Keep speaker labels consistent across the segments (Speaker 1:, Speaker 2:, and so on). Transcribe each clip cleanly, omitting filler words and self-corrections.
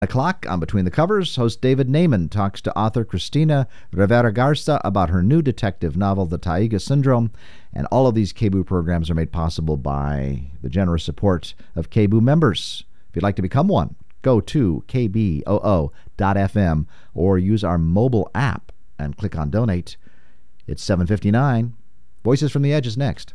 Speaker 1: O'clock on Between the Covers, host David Naiman talks to author Cristina Rivera Garza about her new detective novel, The Taiga Syndrome. And all of these KBOO programs are made possible by the generous support of KBOO members. If you'd like to become one, go to kboo.fm or use our mobile app and click on Donate. It's 7:59. Voices from the Edge is next.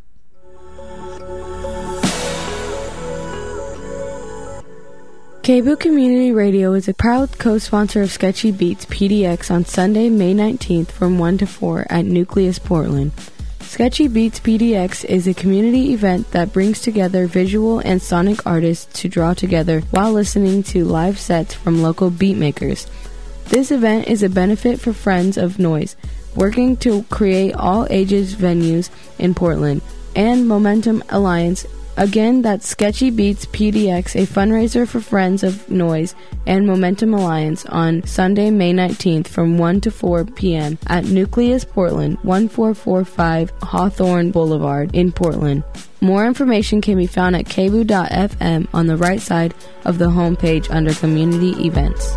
Speaker 2: KBOO Community Radio is a proud co-sponsor of Sketchy Beats PDX on Sunday, May 19th from 1 to 4 at Nucleus, Portland. Sketchy Beats PDX is a community event that brings together visual and sonic artists to draw together while listening to live sets from local beatmakers. This event is a benefit for Friends of Noise, working to create all ages venues in Portland, and Momentum Alliance. Again, that's Sketchy Beats PDX, a fundraiser for Friends of Noise and Momentum Alliance on Sunday, May 19th from 1 to 4 p.m. at Nucleus, Portland, 1445 Hawthorne Boulevard in Portland. More information can be found at kboo.fm on the right side of the homepage under Community Events.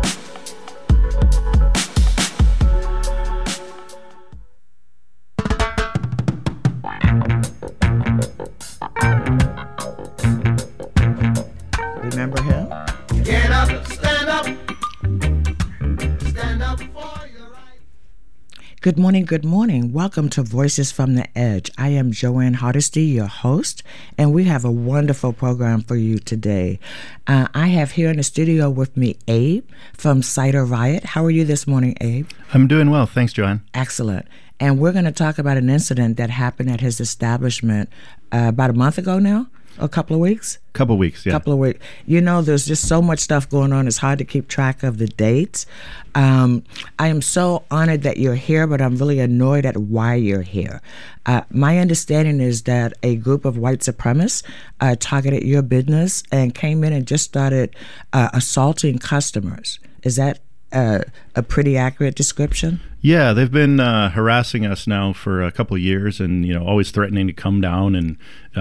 Speaker 3: Remember him?
Speaker 4: Get up, stand up. Stand up for your right.
Speaker 3: Good morning, good morning. Welcome to Voices from the Edge. I am Joanne Hardesty, your host, and we have a wonderful program for you today. I have here in the studio with me Abe from Cider Riot. How are you this morning, Abe?
Speaker 5: I'm doing well. Thanks, Joanne.
Speaker 3: Excellent. And we're going to talk about an incident that happened at his establishment about a month ago now. A couple of weeks?
Speaker 5: Couple of weeks, yeah.
Speaker 3: Couple of weeks. You know, there's just so much stuff going on. It's hard to keep track of the dates. I am so honored that you're here, but I'm really annoyed at why you're here. My understanding is that a group of white supremacists targeted your business and came in and just started assaulting customers. Is that a pretty accurate description?
Speaker 5: Yeah, they've been harassing us now for a couple of years, and always threatening to come down and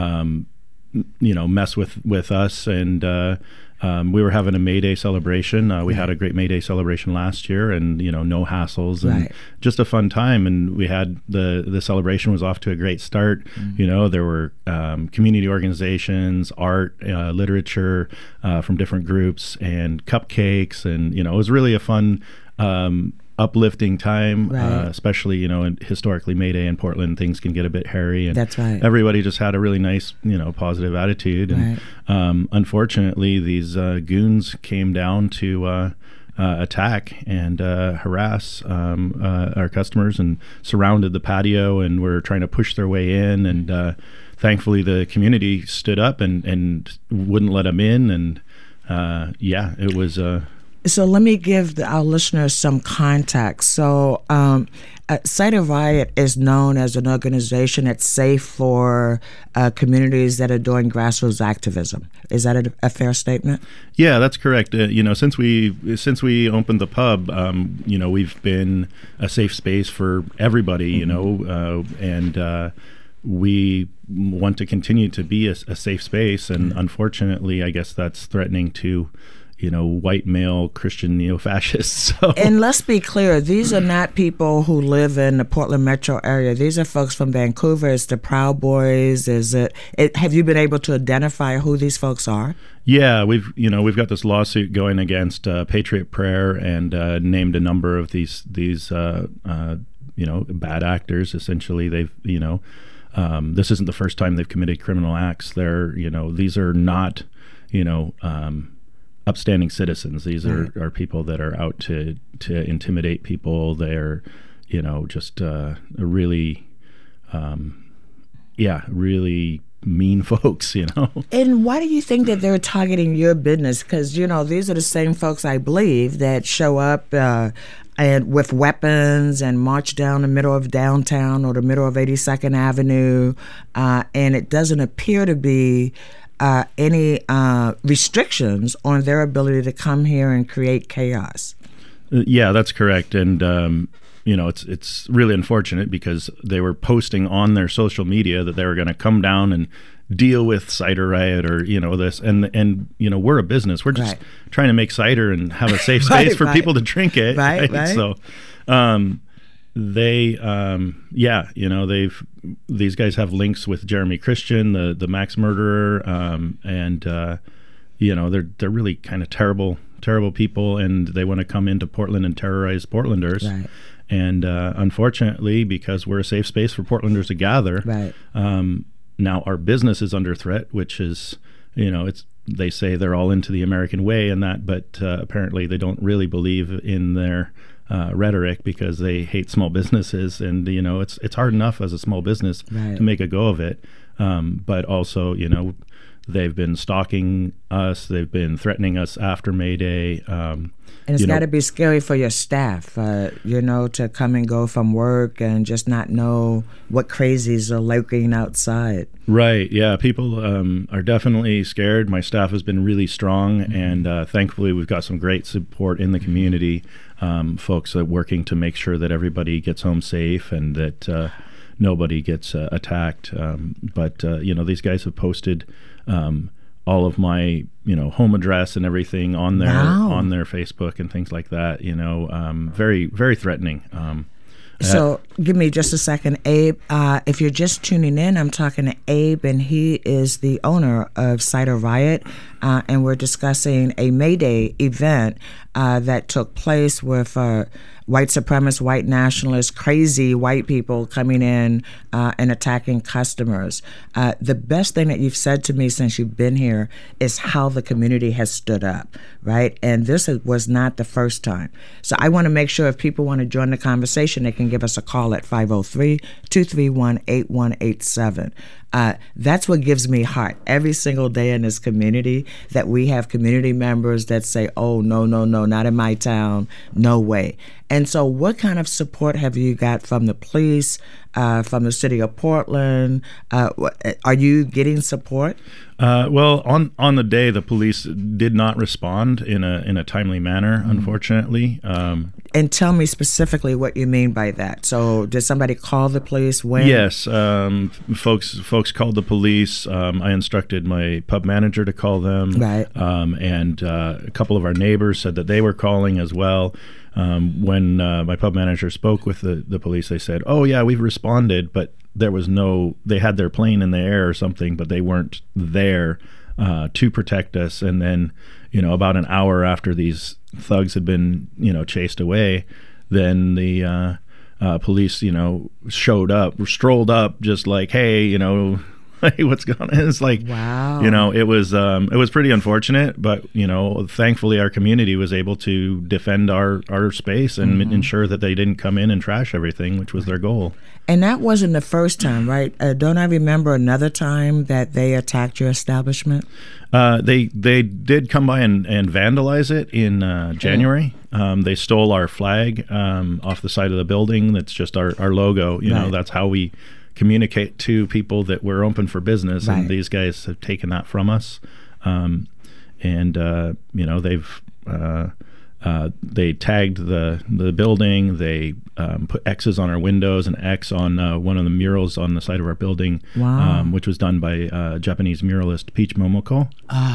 Speaker 5: mess with us. And we were having a May Day celebration. We had a great May Day celebration last year, and no hassles, and just a fun time. And we had the celebration was off to a great start. There were community organizations, art, literature from different groups, and cupcakes, and it was really a fun uplifting time, especially historically May Day in Portland, things can get a bit hairy, and
Speaker 3: that's right.
Speaker 5: Everybody just had a really nice positive attitude, and unfortunately these goons came down to attack and harass our customers and surrounded the patio and were trying to push their way in, and thankfully the community stood up and wouldn't let them in, and it was
Speaker 3: So let me give our listeners some context. So Cider Riot is known as an organization that's safe for communities that are doing grassroots activism. Is that a fair statement?
Speaker 5: Yeah, that's correct. Since we opened the pub, we've been a safe space for everybody, and we want to continue to be a safe space. And unfortunately, I guess that's threatening to white male Christian neo-fascists. So.
Speaker 3: And let's be clear, these are not people who live in the Portland metro area. These are folks from Vancouver. It's the Proud Boys. Have you been able to identify who these folks are?
Speaker 5: Yeah, we've got this lawsuit going against Patriot Prayer, and named a number of these bad actors. Essentially, they've this isn't the first time they've committed criminal acts. These are not upstanding citizens. These are people that are out to intimidate people. They're just really really mean folks.
Speaker 3: And why do you think that they're targeting your business? Because these are the same folks, I believe, that show up and with weapons and march down the middle of downtown or the middle of 82nd Avenue, and it doesn't appear to be any restrictions on their ability to come here and create chaos.
Speaker 5: Yeah, that's correct. And, it's really unfortunate because they were posting on their social media that they were going to come down deal with Cider Riot or this, and we're a business. We're just trying to make cider and have a safe space for people to drink it.
Speaker 3: Right.
Speaker 5: So these guys have links with Jeremy Christian, the Max murderer, and they're really kind of terrible people, and they want to come into Portland and terrorize Portlanders.
Speaker 3: Right.
Speaker 5: And unfortunately, because we're a safe space for Portlanders to gather, now our business is under threat, which is, they say they're all into the American way and that, but apparently they don't really believe in their rhetoric, because they hate small businesses, and it's hard enough as a small business to make a go of it, but also they've been stalking us, they've been threatening us after May Day,
Speaker 3: and it's got to be scary for your staff, to come and go from work and just not know what crazies are lurking outside.
Speaker 5: Right. Yeah. People are definitely scared. My staff has been really strong, and thankfully we've got some great support in the community. Folks are working to make sure that everybody gets home safe and that nobody gets attacked. But these guys have posted all of my home address and everything on their Facebook and things like that. Very, very threatening.
Speaker 3: So give me just a second, Abe. If you're just tuning in, I'm talking to Abe, and he is the owner of Cider Riot, and we're discussing a May Day event that took place with white supremacists, white nationalists, crazy white people coming in and attacking customers. The best thing that you've said to me since you've been here is how the community has stood up, right? And this was not the first time. So I want to make sure if people want to join the conversation, they can give us a call at 503-231-8187. That's what gives me heart every single day in this community, that we have community members that say, oh, no, not in my town, no way. And so what kind of support have you got from the police, from the city of Portland? Are you getting support?
Speaker 5: Well, on the day, the police did not respond in a timely manner, unfortunately.
Speaker 3: And tell me specifically what you mean by that. So did somebody call the police when?
Speaker 5: Yes, folks called the police. I instructed my pub manager to call them.
Speaker 3: Right.
Speaker 5: And a couple of our neighbors said that they were calling as well. When my pub manager spoke with the police, they said, oh, yeah, we've responded, but there was they had their plane in the air or something, but they weren't there to protect us. And then, about an hour after these thugs had been, chased away, then the police, strolled up just like, hey, hey, what's going on? It's like,
Speaker 3: wow.
Speaker 5: It was pretty unfortunate, but thankfully our community was able to defend our space and ensure that they didn't come in and trash everything, which was their goal.
Speaker 3: And that wasn't the first time, right? Don't I remember another time that they attacked your establishment?
Speaker 5: They did come by and vandalize it in January. They stole our flag off the side of the building. That's just our logo.
Speaker 3: Right.
Speaker 5: That's how we communicate to people that we're open for business,
Speaker 3: right.
Speaker 5: And these guys have taken that from us. They tagged the building. They put X's on our windows, and X on one of the murals on the side of our building,
Speaker 3: wow.
Speaker 5: Which was done by Japanese muralist Peach Momoko.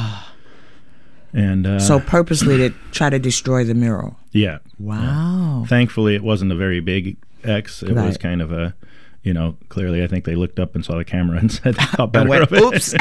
Speaker 5: And
Speaker 3: so purposely to try to destroy the mural.
Speaker 5: Yeah.
Speaker 3: Wow.
Speaker 5: Yeah. Thankfully, it wasn't a very big X. It
Speaker 3: right.
Speaker 5: was kind of a, clearly I think they looked up and saw the camera and said, "How better
Speaker 3: went,
Speaker 5: of it."
Speaker 3: Oops.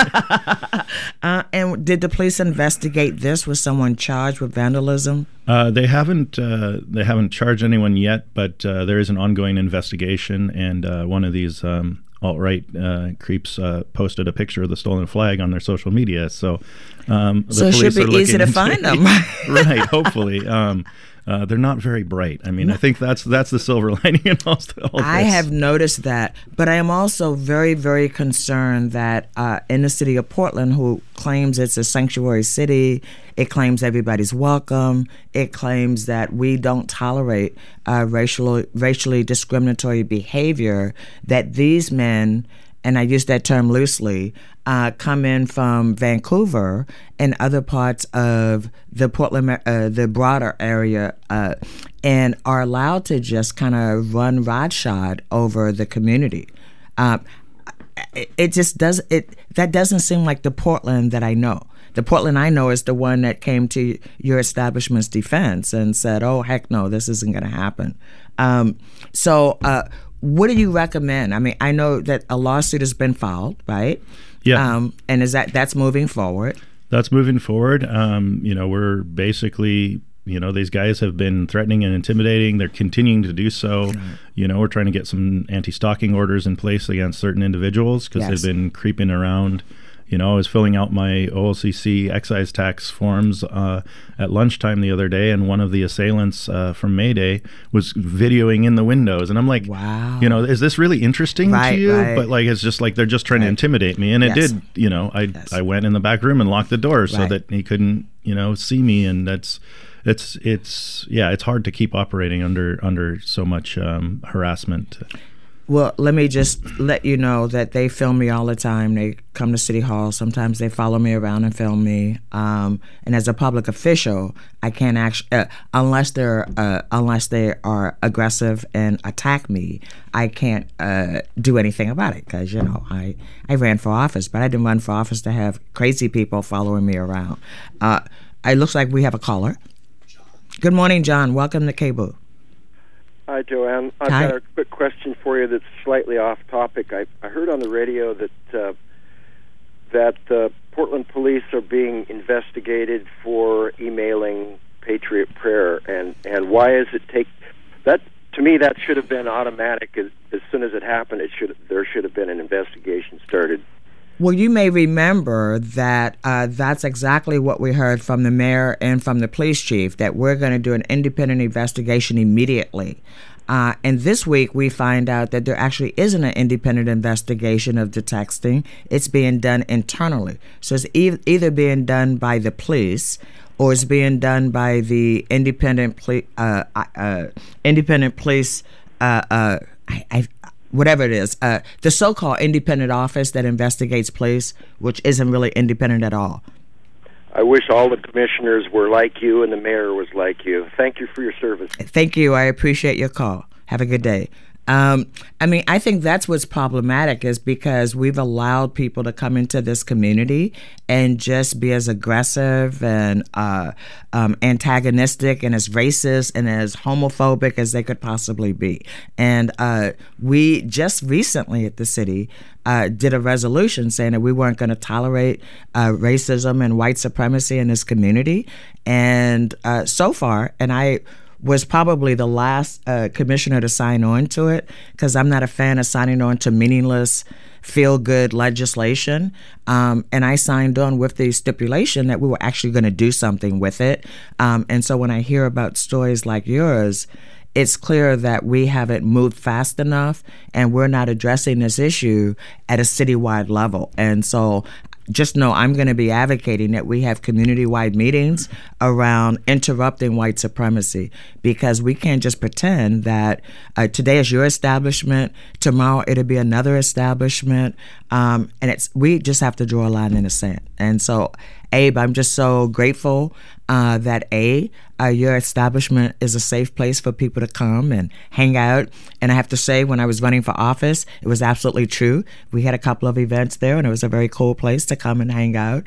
Speaker 3: And did the police investigate this? Was someone charged with vandalism?
Speaker 5: They haven't charged anyone yet, but there is an ongoing investigation, and one of these alt-right creeps posted a picture of the stolen flag on their social media. So
Speaker 3: it should be easy to find them.
Speaker 5: Right, hopefully. They're not very bright. I mean, I think that's the silver lining in all this.
Speaker 3: I have noticed that, but I am also very, very concerned that in the city of Portland, who claims it's a sanctuary city, it claims everybody's welcome, it claims that we don't tolerate racially discriminatory behavior, that these men, and I use that term loosely, come in from Vancouver and other parts of the Portland, the broader area, and are allowed to just kind of run roughshod over the community. it just that doesn't seem like the Portland that I know. The Portland I know is the one that came to your establishment's defense and said, "Oh, heck no, this isn't going to happen." So what do you recommend? I mean, I know that a lawsuit has been filed, right?
Speaker 5: Yeah.
Speaker 3: And that's moving forward?
Speaker 5: That's moving forward. We're basically, these guys have been threatening and intimidating. They're continuing to do so. Right. We're trying to get some anti-stalking orders in place against certain individuals because they've been creeping around. I was filling out my OLCC excise tax forms at lunchtime the other day, and one of the assailants from Mayday was videoing in the windows. And I'm like,
Speaker 3: wow,
Speaker 5: is this really interesting to you? Right. But it's just like they're just trying to intimidate me. And it did, I went in the back room and locked the door so that he couldn't, see me. And it's hard to keep operating under so much harassment.
Speaker 3: Well, let me just let you know that they film me all the time. They come to City Hall. Sometimes they follow me around and film me. And as a public official, I can't actually, unless they are aggressive and attack me, I can't do anything about it because I ran for office, but I didn't run for office to have crazy people following me around. It looks like we have a caller. Good morning, John. Welcome to KBOO.
Speaker 6: Hi, Joanne. I've got a quick question for you that's slightly off topic. I heard on the radio that Portland police are being investigated for emailing Patriot Prayer, and why is it take that? To me, that should have been automatic. As soon as it happened, there should have been an investigation started.
Speaker 3: Well, you may remember that that's exactly what we heard from the mayor and from the police chief, that we're going to do an independent investigation immediately. And this week we find out that there actually isn't an independent investigation of the texting. It's being done internally. So it's either being done by the police or it's being done by the independent police, whatever it is, the so-called independent office that investigates police, which isn't really independent at all.
Speaker 6: I wish all the commissioners were like you and the mayor was like you. Thank you for your service.
Speaker 3: Thank you. I appreciate your call. Have a good day. I think that's what's problematic is because we've allowed people to come into this community and just be as aggressive and antagonistic and as racist and as homophobic as they could possibly be. And we just recently at the city did a resolution saying that we weren't going to tolerate racism and white supremacy in this community. And so far, and I was probably the last commissioner to sign on to it because I'm not a fan of signing on to meaningless, feel-good legislation. And I signed on with the stipulation that we were actually going to do something with it. And so when I hear about stories like yours, it's clear that we haven't moved fast enough and we're not addressing this issue at a citywide level. And so just know I'm going to be advocating that we have community-wide meetings around interrupting white supremacy because we can't just pretend that today is your establishment, tomorrow it'll be another establishment, and we just have to draw a line in the sand. And so, Abe, I'm just so grateful that your establishment is a safe place for people to come and hang out. And I have to say, when I was running for office, it was absolutely true. We had a couple of events there, and it was a very cool place to come and hang out.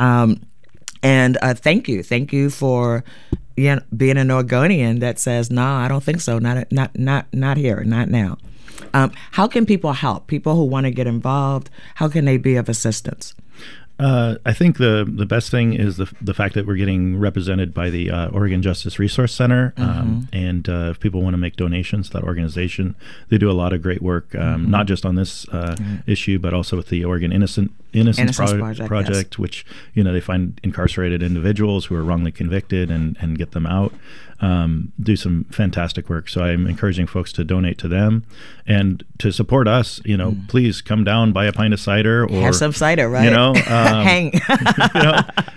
Speaker 3: And thank you for being an Oregonian that says, no, I don't think so, not here, not now. How can people help? People who want to get involved, how can they be of assistance?
Speaker 5: I think the best thing is the fact that we're getting represented by the Oregon Justice Resource Center, and if people want to make donations to that organization, they do a lot of great work, not just on this issue, but also with the Oregon Innocence Project, which they find incarcerated individuals who are wrongly convicted and get them out. Do some fantastic work. So I'm encouraging folks to donate to them and to support us. Please come down, buy a pint of cider or
Speaker 3: have some cider, right?
Speaker 5: Hang.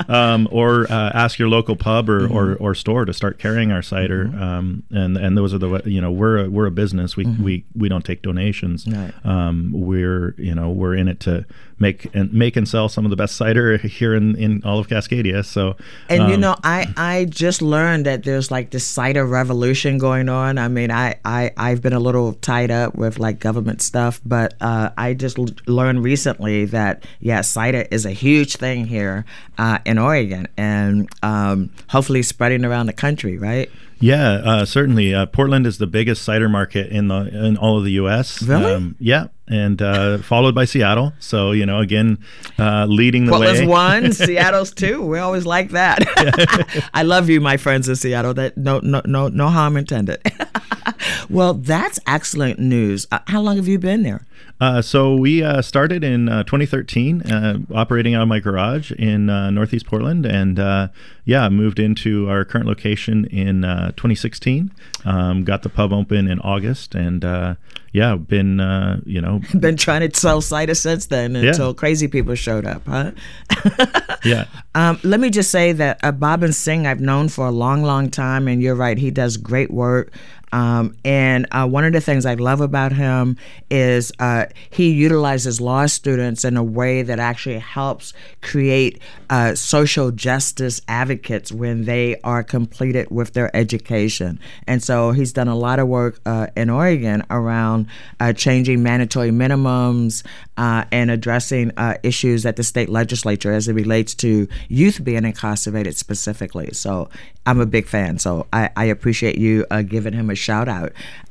Speaker 5: or ask your local pub or store to start carrying our cider. And those are we're a business. We don't take donations.
Speaker 3: Right.
Speaker 5: We're in it to make and sell some of the best cider here in all of Cascadia. So,
Speaker 3: and I just learned that there's like this cider revolution going on. I mean, I've been a little tied up with like government stuff, but I just learned recently that cider is a huge thing here in Oregon, and hopefully spreading around the country, right?
Speaker 5: Yeah, certainly. Portland is the biggest cider market in all of the U.S.
Speaker 3: Really?
Speaker 5: Yeah, and followed by Seattle. So leading the
Speaker 3: Portland's
Speaker 5: way.
Speaker 3: one, Seattle's two. We always like that. I love you, my friends in Seattle. That no harm intended. Well, that's excellent news. How long have you been there?
Speaker 5: So we started in 2013, operating out of my garage in Northeast Portland, and moved into our current location in 2016. Got the pub open in August, and been
Speaker 3: been trying to sell cider since then until crazy people showed up, huh?
Speaker 5: Yeah.
Speaker 3: Let me just say that Babin Singh I've known for a long, long time, and you're right, he does great work. And one of the things I love about him is he utilizes law students in a way that actually helps create social justice advocates when they are completed with their education. And so he's done a lot of work in Oregon around changing mandatory minimums and addressing issues at the state legislature as it relates to youth being incarcerated specifically. So I'm a big fan. So I appreciate you giving him a shout out.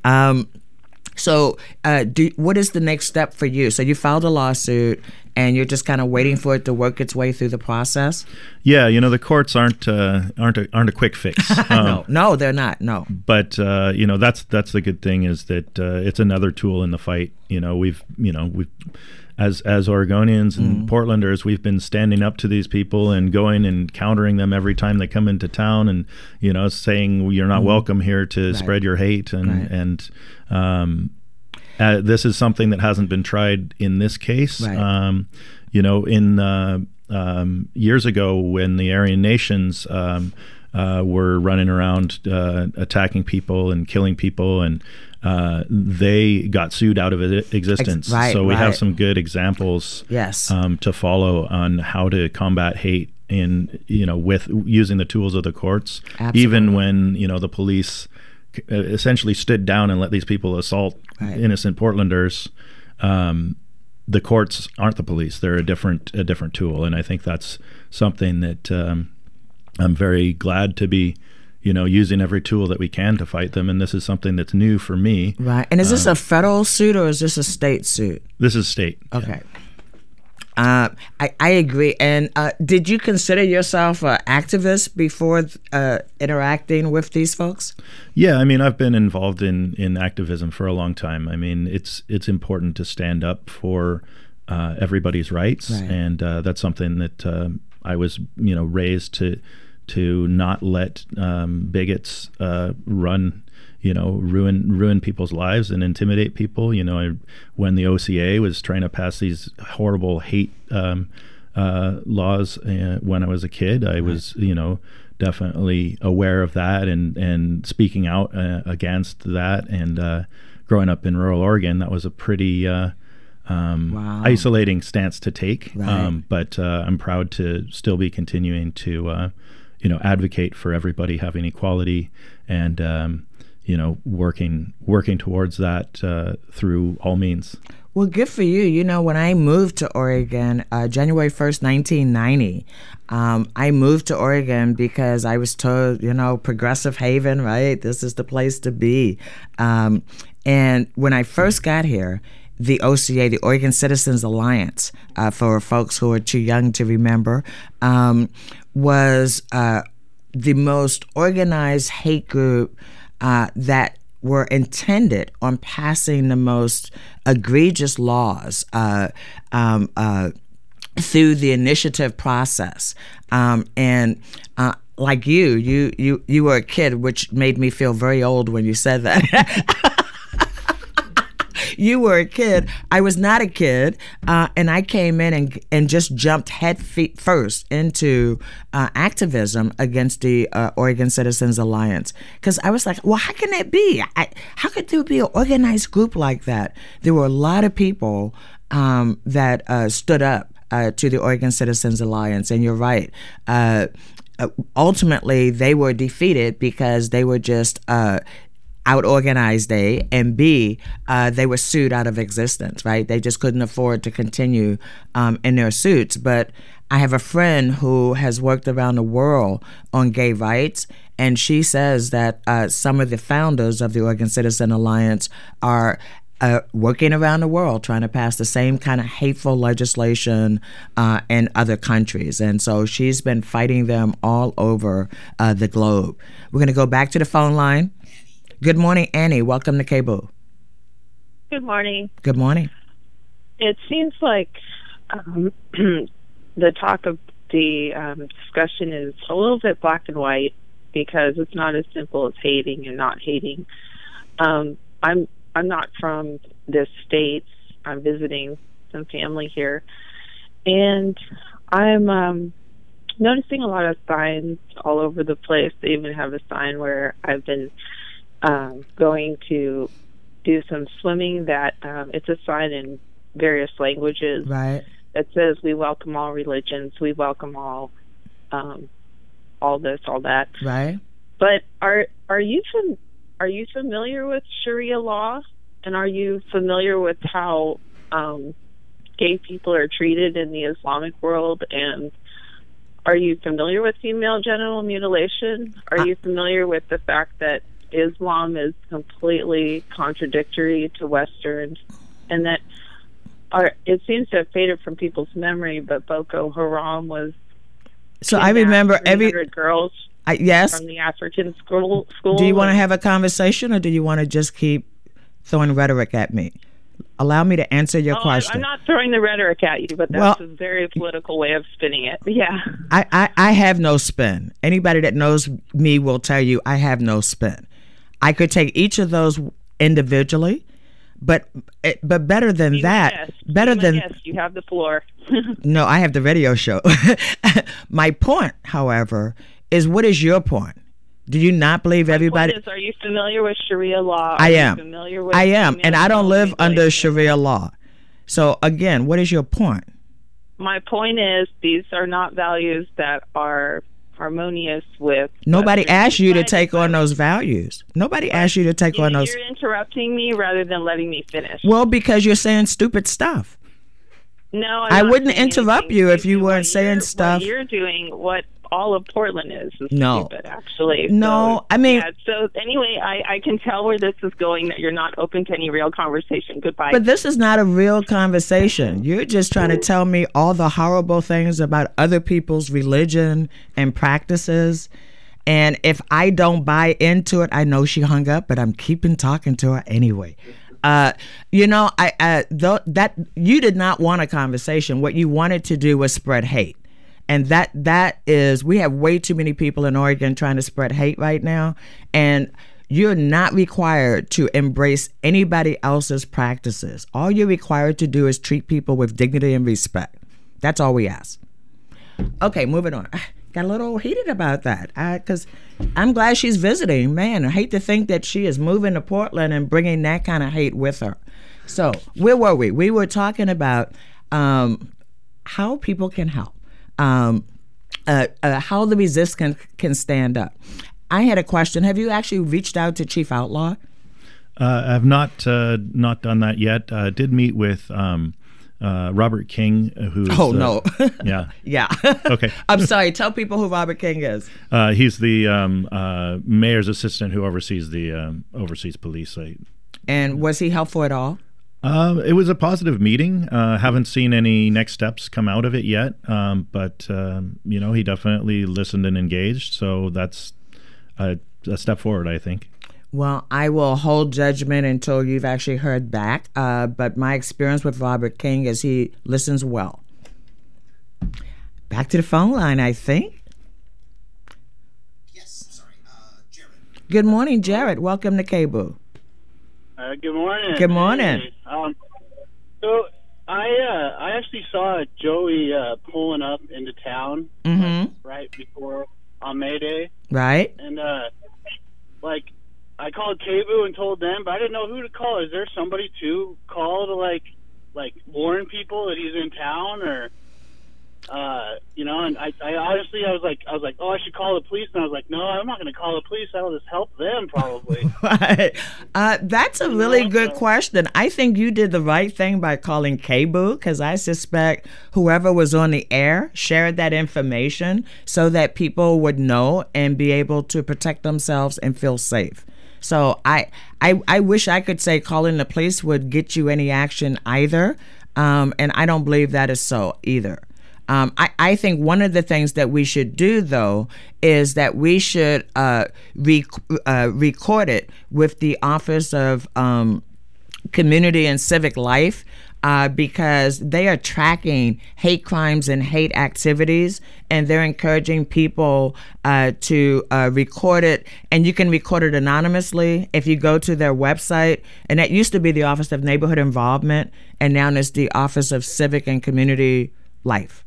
Speaker 3: So what is the next step for you? So you filed a lawsuit and you're just kind of waiting for it to work its way through the process?
Speaker 5: Yeah, the courts aren't a quick fix.
Speaker 3: No, they're not. No.
Speaker 5: But that's the good thing is that it's another tool in the fight. We've as Oregonians and Portlanders, we've been standing up to these people and going and countering them every time they come into town, and saying you're not welcome here to spread your hate, and this is something that hasn't been tried in this case.
Speaker 3: Right.
Speaker 5: Years ago when the Aryan nations were running around attacking people and killing people, and they got sued out of existence. We have some good examples to follow on how to combat hate with using the tools of the courts.
Speaker 3: Absolutely.
Speaker 5: Even when the police essentially stood down and let these people assault innocent Portlanders. The courts aren't the police; they're a different tool, and I think that's something that I'm very glad to be using every tool that we can to fight them. And this is something that's new for me.
Speaker 3: Right. And is this a federal suit or is this a state suit?
Speaker 5: This is state.
Speaker 3: Okay. Yeah. I agree. And did you consider yourself an activist before interacting with these folks?
Speaker 5: Yeah, I mean, I've been involved in activism for a long time. I mean, it's important to stand up for everybody's rights, and that's something that I was raised to not let bigots ruin people's lives and intimidate people. When the OCA was trying to pass these horrible hate laws when I was a kid, I was definitely aware of that and speaking out against that. And growing up in rural Oregon, that was a pretty isolating stance to take. But I'm proud to still be continuing to advocate for everybody having equality and working towards that through all means.
Speaker 3: Well, good for you. When I moved to Oregon, January 1st, 1990, I moved to Oregon because I was told, progressive haven, right? This is the place to be. And when I first got here, the OCA, the Oregon Citizens Alliance, for folks who are too young to remember, was the most organized hate group that were intended on passing the most egregious laws through the initiative process. And like you were a kid, which made me feel very old when you said that. You were a kid. I was not a kid, and I came in and just jumped head first into activism against the Oregon Citizens Alliance, because I was like, well, how can that be? How could there be an organized group like that? There were a lot of people that stood up to the Oregon Citizens Alliance, and you're right. Ultimately, they were defeated because they were just out-organized, A, and B, they were sued out of existence, right? They just couldn't afford to continue in their suits. But I have a friend who has worked around the world on gay rights, and she says that some of the founders of the Oregon Citizen Alliance are working around the world trying to pass the same kind of hateful legislation in other countries. And so she's been fighting them all over the globe. We're going to go back to the phone line. Good morning, Annie. Welcome to KBOO.
Speaker 7: Good morning.
Speaker 3: Good morning.
Speaker 7: It seems like the talk of the discussion is a little bit black and white, because it's not as simple as hating and not hating. I'm not from this state. I'm visiting some family here, and I'm noticing a lot of signs all over the place. They even have a sign where I've been going to do some swimming that it's a sign in various languages,
Speaker 3: right,
Speaker 7: that says we welcome all religions, we welcome all this, all that.
Speaker 3: Right.
Speaker 7: But are you familiar with Sharia law, and are you familiar with how gay people are treated in the Islamic world? And are you familiar with female genital mutilation? Are you familiar with the fact that Islam is completely contradictory to Westerns, and that it seems to have faded from people's memory, but Boko Haram was
Speaker 3: so I remember
Speaker 7: 300 girls
Speaker 3: yes,
Speaker 7: from the African school.
Speaker 3: Do you want to have a conversation, or do you want to just keep throwing rhetoric at me? Allow me to answer your question.
Speaker 7: I'm not throwing the rhetoric at you, but that's a very political way of spinning it. Yeah.
Speaker 3: I have no spin. Anybody that knows me will tell you I have no spin. I could take each of those individually, but better than that,
Speaker 7: you have the floor.
Speaker 3: No, I have the radio show. My point, however, is, what is your point? Do you not believe everybody?
Speaker 7: My point is, are you familiar with Sharia law?
Speaker 3: I am. I am, and I don't live under
Speaker 7: mutilation?
Speaker 3: Sharia law. So again, what is your point?
Speaker 7: My point is, these are not values that are harmonious with.
Speaker 3: Nobody
Speaker 7: Western
Speaker 3: asked you to
Speaker 7: society.
Speaker 3: take on those values. Nobody asked you to take on those.
Speaker 7: You're interrupting me rather than letting me finish.
Speaker 3: Well, because you're saying stupid stuff.
Speaker 7: No,
Speaker 3: I wouldn't interrupt you if you weren't saying stuff.
Speaker 7: What you're doing, what all of Portland is
Speaker 3: no.
Speaker 7: stupid, actually.
Speaker 3: No,
Speaker 7: so,
Speaker 3: I mean...
Speaker 7: Yeah, so anyway, I can tell where this is going, that you're not open to any real conversation. Goodbye.
Speaker 3: But this is not a real conversation. You're just trying to tell me all the horrible things about other people's religion and practices. And if I don't buy into it, I know she hung up, but I'm keeping talking to her anyway. You know, that you did not want a conversation. What you wanted to do was spread hate. And that is, we have way too many people in Oregon trying to spread hate right now. And you're not required to embrace anybody else's practices. All you're required to do is treat people with dignity and respect. That's all we ask. Okay, moving on. Got a little heated about that because I'm glad she's visiting. Man, I hate to think that she is moving to Portland and bringing that kind of hate with her. So where were we? We were talking about how people can help. How the resistance can stand up. I had a question. Have you actually reached out to Chief Outlaw?
Speaker 5: I've not done that yet. Did meet with Robert King, who's...
Speaker 3: Oh, no.
Speaker 5: Yeah.
Speaker 3: Yeah.
Speaker 5: Okay.
Speaker 3: I'm sorry. Tell people who Robert King is.
Speaker 5: He's the mayor's assistant who oversees the overseas police.
Speaker 3: And was he helpful at all?
Speaker 5: It was a positive meeting. Haven't seen any next steps come out of it yet, but you know, he definitely listened and engaged. So that's a step forward, I think.
Speaker 3: Well, I will hold judgment until you've actually heard back. But my experience with Robert King is he listens well. Back to the phone line, I think.
Speaker 8: Yes, sorry, Jared.
Speaker 3: Good morning, Jared. Welcome to KBOO.
Speaker 8: Good morning.
Speaker 3: Good morning.
Speaker 8: So I actually saw Joey pulling up into town right before on May Day.
Speaker 3: Right.
Speaker 8: And I called KBOO and told them, but I didn't know who to call. Is there somebody to call to like warn people that he's in town, or And I honestly, I was like, oh, I should call the police, and I was like, no, I'm not going to call the police. That'll just help them probably.
Speaker 3: Right. That's a really good question. I think you did the right thing by calling KBOO, because I suspect whoever was on the air shared that information so that people would know and be able to protect themselves and feel safe. So I wish I could say calling the police would get you any action either, and I don't believe that is so either. I think one of the things that we should do, though, is that we should record it with the Office of Community and Civic Life, because they are tracking hate crimes and hate activities, and they're encouraging people to record it. And you can record it anonymously if you go to their website. And that used to be the Office of Neighborhood Involvement, and now it's the Office of Civic and Community Life.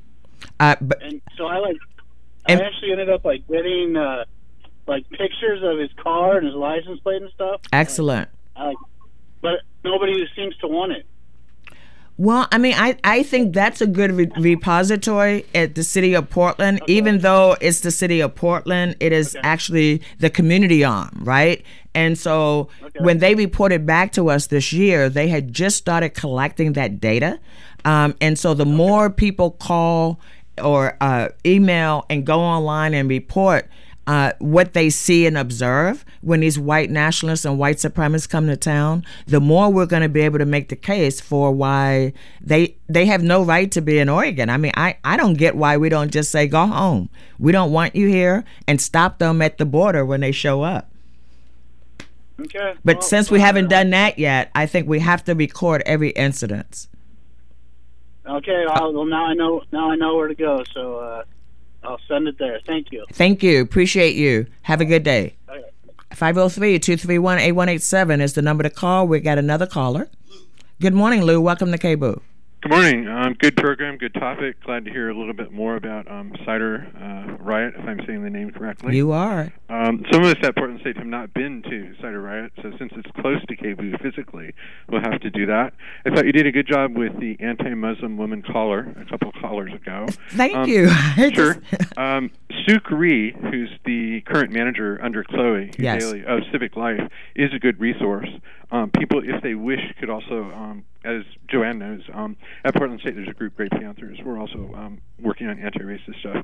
Speaker 8: And so I actually ended up getting pictures of his car and his license plate and stuff.
Speaker 3: Excellent.
Speaker 8: But nobody seems to want it.
Speaker 3: Well, I mean, I think that's a good repository at the City of Portland. Okay. Even though it's the City of Portland, it is actually the community arm, right? And so when they reported back to us this year, they had just started collecting that data. And so the more people call or email and go online and report what they see and observe when these white nationalists and white supremacists come to town, the more we're going to be able to make the case for why they have no right to be in Oregon. I mean, I don't get why we don't just say, go home. We don't want you here, and stop them at the border when they show up.
Speaker 8: Okay.
Speaker 3: But since we haven't done that yet, I think we have to record every incident.
Speaker 8: Okay. Well, now I know where to go. So I'll send it there. Thank you.
Speaker 3: Thank you. Appreciate you. Have a good day. 503-231-8187 is the number to call. We got another caller. Good morning, Lou. Welcome to KBOO.
Speaker 9: Good morning. Good program, good topic. Glad to hear a little bit more about Cider Riot, if I'm saying the name correctly.
Speaker 3: You are.
Speaker 9: Some of us at Portland State have not been to Cider Riot, so since it's close to KBOO physically, we'll have to do that. I thought you did a good job with the anti-Muslim woman caller a couple callers ago.
Speaker 3: Thank you.
Speaker 9: Sure. Suk Ree, who's the current manager under Chloe Daly of Civic Life, is a good resource. People, if they wish, could also, as Joanne knows, at Portland State there's a group, Great Panthers. We're also working on anti-racist stuff.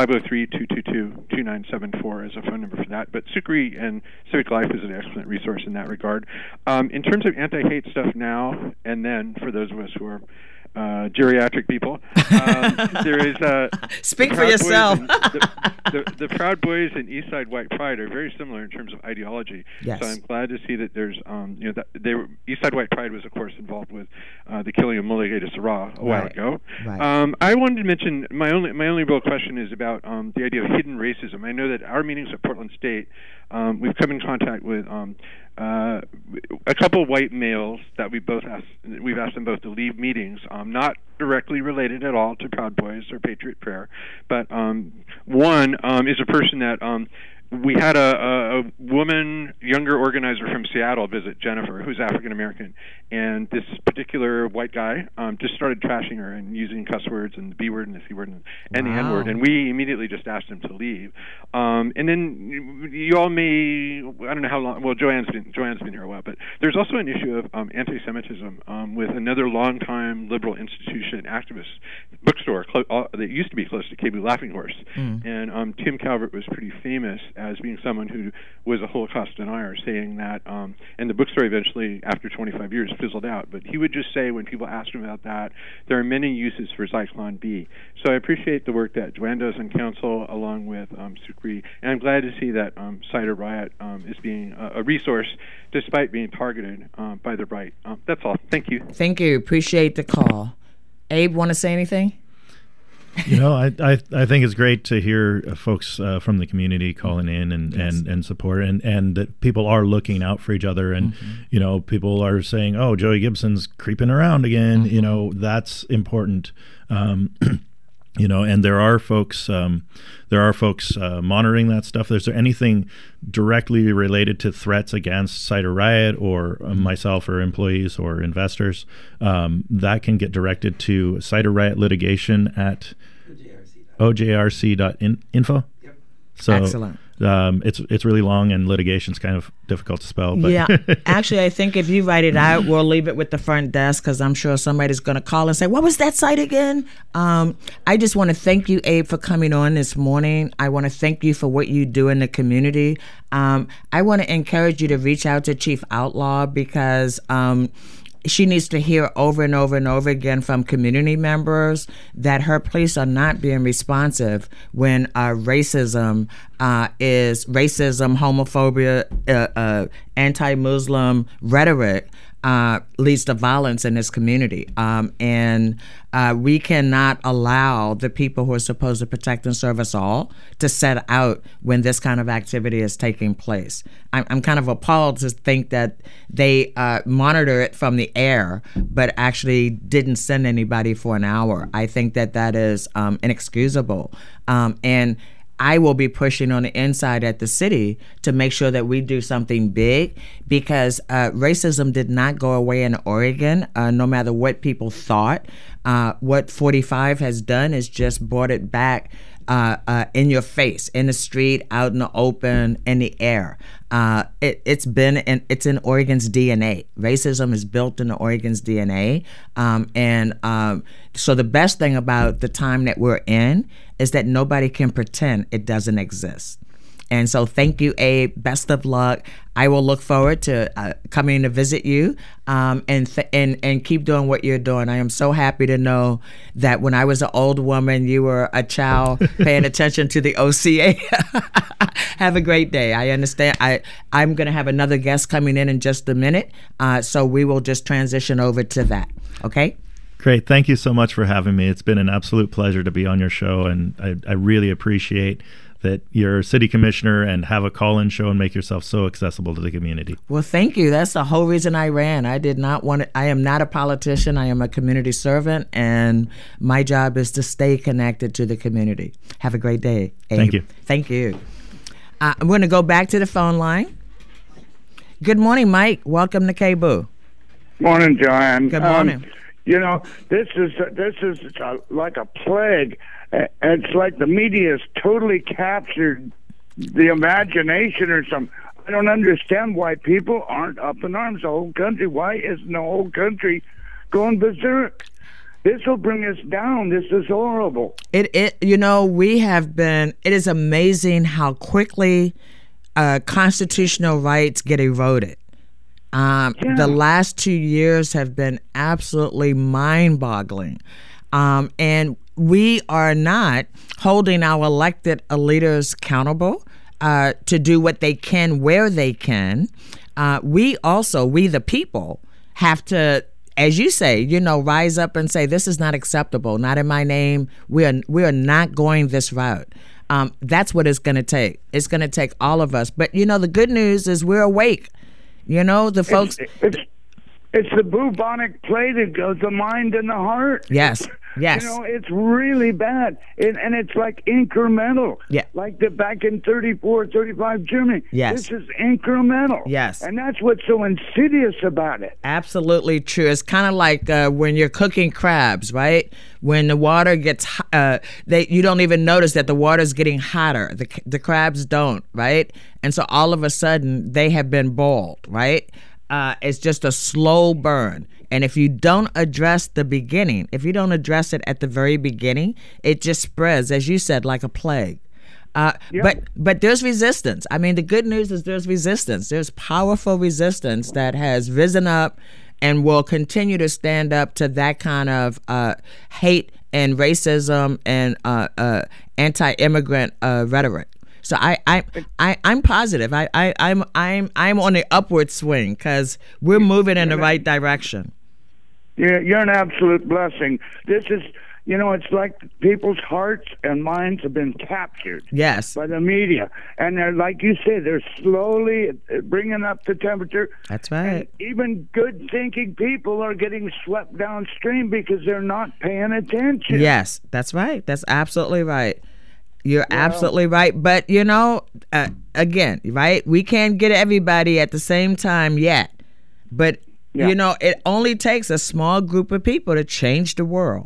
Speaker 9: 503-222-2974 is a phone number for that. But Suk Ree and Civic Life is an excellent resource in that regard. In terms of anti-hate stuff now and then, for those of us who are geriatric people, there is
Speaker 3: speak for yourself.
Speaker 9: The Proud Boys and Eastside White Pride are very similar in terms of ideology.
Speaker 3: Yes.
Speaker 9: So I'm glad to see that there's Eastside White Pride was of course involved with the killing of Mulugeta Sarah a while ago.
Speaker 3: Right.
Speaker 9: I wanted to mention my only real question is about the idea of hidden racism. I know that our meetings at Portland State, we've come in contact with a couple white males that we've asked them both to leave meetings, not directly related at all to Proud Boys or Patriot Prayer, but one is a person that we had a woman, younger organizer from Seattle visit Jennifer, who's African American, and this particular white guy just started trashing her and using cuss words and the B word and the C word and the N word, and we immediately just asked him to leave. And then you all may, I don't know how long. Well, Joanne's been here a while, but there's also an issue of anti-Semitism with another longtime liberal institution activist bookstore that used to be close to KBOO Laughing Horse, and Tim Calvert was pretty famous as being someone who was a Holocaust denier, saying that, and the bookstore eventually, after 25 years, fizzled out. But he would just say, when people asked him about that, there are many uses for Zyklon B. So I appreciate the work that Joanne does in council, along with Suk Ree, and I'm glad to see that Cider Riot is being a resource, despite being targeted by the right. That's all. Thank you.
Speaker 3: Thank you. Appreciate the call. Abe, want to say anything?
Speaker 5: I think it's great to hear folks from the community calling in and support, and that people are looking out for each other, and people are saying, "Oh, Joey Gibson's creeping around again." That's important. And there are folks monitoring that stuff. Is there anything directly related to threats against Cite a Riot or myself or employees or investors that can get directed to Cite a Riot litigation at ojrc.info?
Speaker 3: Yep.
Speaker 5: So
Speaker 3: excellent.
Speaker 5: It's really long, and litigation's kind of difficult to spell. But
Speaker 3: yeah, actually, I think if you write it out, we'll leave it with the front desk, because I'm sure somebody's going to call and say, "What was that site again?" I just want to thank you, Abe, for coming on this morning. I want to thank you for what you do in the community. I want to encourage you to reach out to Chief Outlaw, because she needs to hear over and over and over again from community members that her police are not being responsive when racism, homophobia, anti-Muslim rhetoric leads to violence in this community. And we cannot allow the people who are supposed to protect and serve us all to set out when this kind of activity is taking place. I'm kind of appalled to think that they monitor it from the air, but actually didn't send anybody for an hour. I think that is inexcusable. And I will be pushing on the inside at the city to make sure that we do something big, because racism did not go away in Oregon, no matter what people thought. What 45 has done is just brought it back in your face, in the street, out in the open, in the air. It's in Oregon's DNA. Racism is built into Oregon's DNA. So the best thing about the time that we're in is that nobody can pretend it doesn't exist. And so thank you, Abe. Best of luck. I will look forward to coming to visit you and keep doing what you're doing. I am so happy to know that when I was an old woman, you were a child paying attention to the OCA. Have a great day. I understand. I'm going to have another guest coming in just a minute, so we will just transition over to that. Okay?
Speaker 5: Great. Thank you so much for having me. It's been an absolute pleasure to be on your show, and I really appreciate that you're a city commissioner and have a call-in show and make yourself so accessible to the community.
Speaker 3: Well, thank you. That's the whole reason I ran. I did not want to. I am not a politician. I am a community servant, and my job is to stay connected to the community. Have a great day, Abe.
Speaker 5: Thank you.
Speaker 3: Thank you. I'm going to go back to the phone line. Good morning, Mike. Welcome to KBOO.
Speaker 10: Morning, Joanne.
Speaker 3: Good morning.
Speaker 10: This is like a plague. It's like the media has totally captured the imagination or something. I don't understand why people aren't up in arms. The whole country. Why isn't the whole country going berserk? This will bring us down. This is horrible.
Speaker 3: We have been. It is amazing how quickly constitutional rights get eroded. The last 2 years have been absolutely mind-boggling. And we are not holding our elected leaders accountable to do what they can where they can. We the people, have to, as you say, rise up and say, this is not acceptable, not in my name. We are not going this route. That's what it's going to take. It's going to take all of us. But, the good news is we're awake. The folks...
Speaker 10: It's the bubonic plague that goes the mind and the heart.
Speaker 3: Yes.
Speaker 10: It's really bad. And it's like incremental.
Speaker 3: Yeah.
Speaker 10: Like back in 34, 35 Germany.
Speaker 3: Yes.
Speaker 10: This is incremental.
Speaker 3: Yes.
Speaker 10: And that's what's so insidious about it.
Speaker 3: Absolutely true. It's kind of like when you're cooking crabs, right? When the water gets you don't even notice that the water's getting hotter. The crabs don't, right? And so all of a sudden they have been boiled, right? It's just a slow burn. And if you don't address the beginning, if you don't address it at the very beginning, it just spreads, as you said, like a plague. But there's resistance. I mean, the good news is there's resistance. There's powerful resistance that has risen up and will continue to stand up to that kind of hate and racism and anti-immigrant rhetoric. So I'm positive. I'm on the upward swing because we're moving in the right direction.
Speaker 10: Yeah, you're an absolute blessing. This is, you know, it's like people's hearts and minds have been captured.
Speaker 3: Yes.
Speaker 10: By the media. And they're, like you say, they're slowly bringing up the temperature.
Speaker 3: That's right.
Speaker 10: And even good thinking people are getting swept downstream because they're not paying attention.
Speaker 3: Yes, that's right. That's absolutely right. You're absolutely right. But, you know, again, right, we can't get everybody at the same time yet. But, you know, it only takes a small group of people to change the world.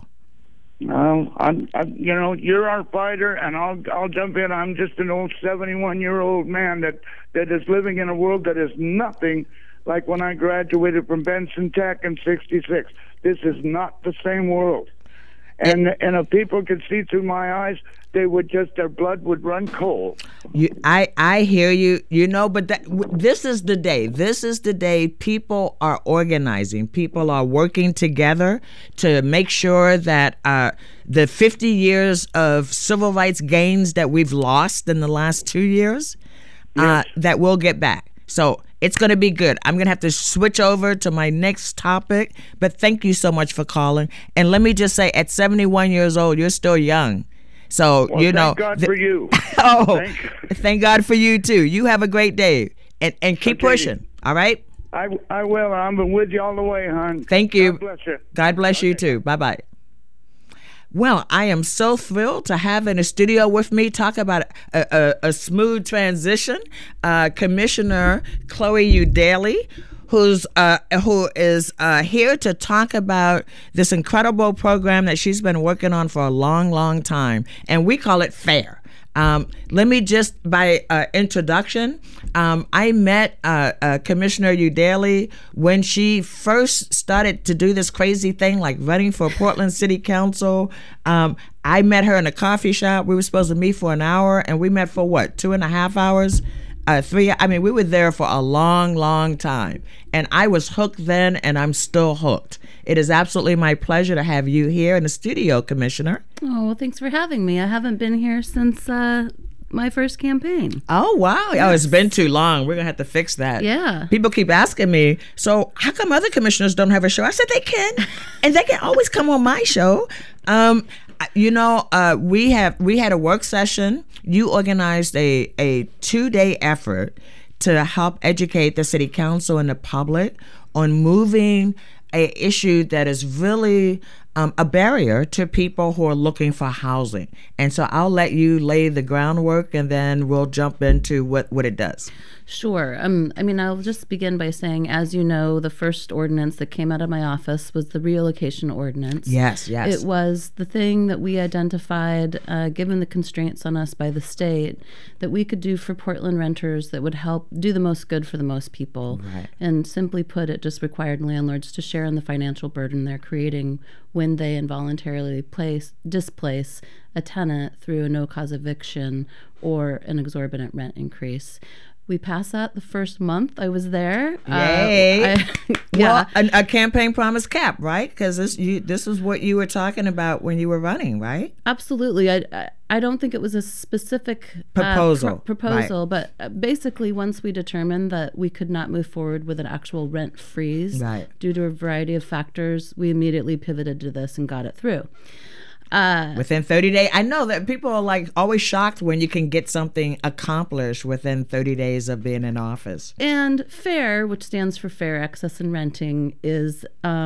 Speaker 10: I'm, you know, you're our fighter, and I'll jump in. I'm just an old 71-year-old man that is living in a world that is nothing like when I graduated from Benson Tech in '66. This is not the same world. And if people could see through my eyes, they would just, their blood would run cold.
Speaker 3: I hear you, you know, but this is the day. This is the day people are organizing. People are working together to make sure that the 50 years of civil rights gains that we've lost in the last 2 years, that we'll get back. So it's going to be good. I'm going to have to switch over to my next topic, but thank you so much for calling. And let me just say, at 71 years old, you're still young. So,
Speaker 10: well,
Speaker 3: you know.
Speaker 10: Thank God for you.
Speaker 3: Thank God for you, too. You have a great day. And keep pushing, all right?
Speaker 10: I will. I'm with you all the way, hon.
Speaker 3: Thank you.
Speaker 10: God bless you.
Speaker 3: God bless you, too. Bye-bye. Well, I am so thrilled to have in the studio with me talk about a smooth transition, Commissioner Chloe Eudaly, who is here to talk about this incredible program that she's been working on for a long, long time, and we call it FAIR. Let me just, by introduction, I met Commissioner Eudaly when she first started to do this crazy thing like running for Portland City Council. I met her in a coffee shop. We were supposed to meet for an hour, and we met for what, 2.5 hours? 3, I mean, we were there for a long, long time. And I was hooked then, and I'm still hooked. It is absolutely my pleasure to have you here in the studio, Commissioner.
Speaker 11: Oh, well, thanks for having me. I haven't been here since my first campaign.
Speaker 3: Oh, wow. Yes. Oh, it's been too long. We're going to have to fix that.
Speaker 11: Yeah.
Speaker 3: People keep asking me, so how come other commissioners don't have a show? I said they can, and they can always come on my show. You know, we had a work session. You organized a 2-day effort to help educate the city council and the public on moving an issue that is really a barrier to people who are looking for housing. And so I'll let you lay the groundwork, and then we'll jump into what it does.
Speaker 11: Sure. I mean, I'll just begin by saying, as you know, the first ordinance that came out of my office was the relocation ordinance.
Speaker 3: Yes, yes.
Speaker 11: It was the thing that we identified, given the constraints on us by the state, that we could do for Portland renters that would help do the most good for the most people.
Speaker 3: Right.
Speaker 11: And simply put, it just required landlords to share in the financial burden they're creating when they involuntarily displace a tenant through a no-cause eviction or an exorbitant rent increase. We passed that the first month I was there.
Speaker 3: Yay!
Speaker 11: Yeah.
Speaker 3: Well, a campaign promise cap, right? Because this is what you were talking about when you were running, right?
Speaker 11: Absolutely. I don't think it was a specific
Speaker 3: proposal,
Speaker 11: right. But basically, once we determined that we could not move forward with an actual rent freeze due to a variety of factors, we immediately pivoted to this and got it through.
Speaker 3: Within 30 days. I know that people are like always shocked when you can get something accomplished within 30 days of being in office.
Speaker 11: And FAIR, which stands for Fair Access and Renting, is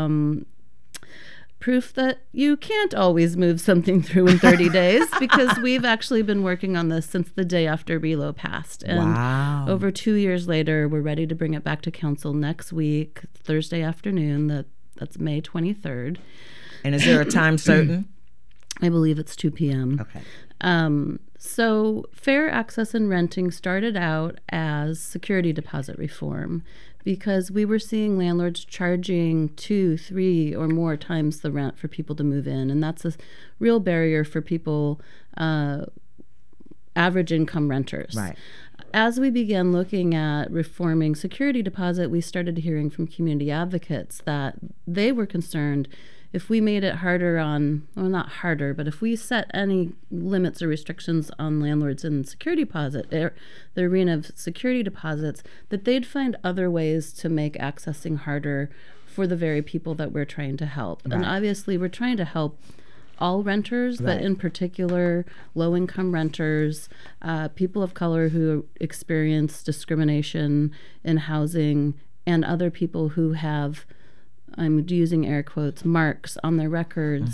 Speaker 11: proof that you can't always move something through in 30 days, because we've actually been working on this since the day after Relo passed. And over 2 years later, we're ready to bring it back to council next week, Thursday afternoon. That's May 23rd.
Speaker 3: And is there a time certain?
Speaker 11: I believe it's 2 p.m.
Speaker 3: Okay.
Speaker 11: So Fair Access and Renting started out as security deposit reform, because we were seeing landlords charging 2, 3, or more times the rent for people to move in. And that's a real barrier for people, average income renters.
Speaker 3: Right.
Speaker 11: As we began looking at reforming security deposit, we started hearing from community advocates that they were concerned if we made it harder not harder, but if we set any limits or restrictions on landlords in security deposit, the arena of security deposits, that they'd find other ways to make accessing harder for the very people that we're trying to help. Right. And obviously we're trying to help all renters, but in particular low-income renters, people of color who experience discrimination in housing, and other people who have, I'm using air quotes, marks on their records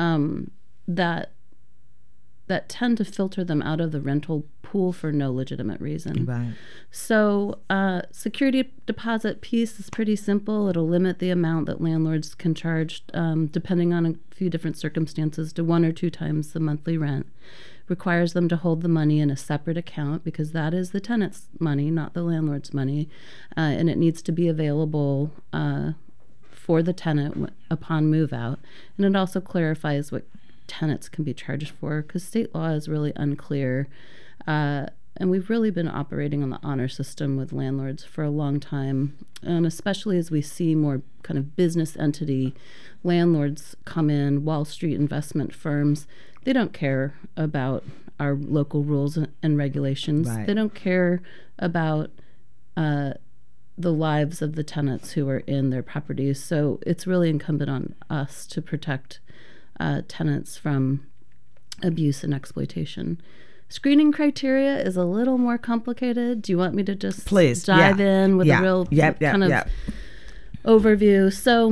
Speaker 11: that tend to filter them out of the rental pool for no legitimate reason.
Speaker 3: Right.
Speaker 11: So security deposit piece is pretty simple. It'll limit the amount that landlords can charge, depending on a few different circumstances, to 1 or 2 times the monthly rent. Requires them to hold the money in a separate account because that is the tenant's money, not the landlord's money. And it needs to be available for the tenant upon move out. And it also clarifies what tenants can be charged for, because state law is really unclear. And we've really been operating on the honor system with landlords for a long time. And especially as we see more kind of business entity landlords come in, Wall Street investment firms, they don't care about our local rules and regulations.
Speaker 3: Right.
Speaker 11: They don't care about the lives of the tenants who are in their properties. So it's really incumbent on us to protect tenants from abuse and exploitation. Screening criteria is a little more complicated. Do you want me to just dive in with a real kind of overview? So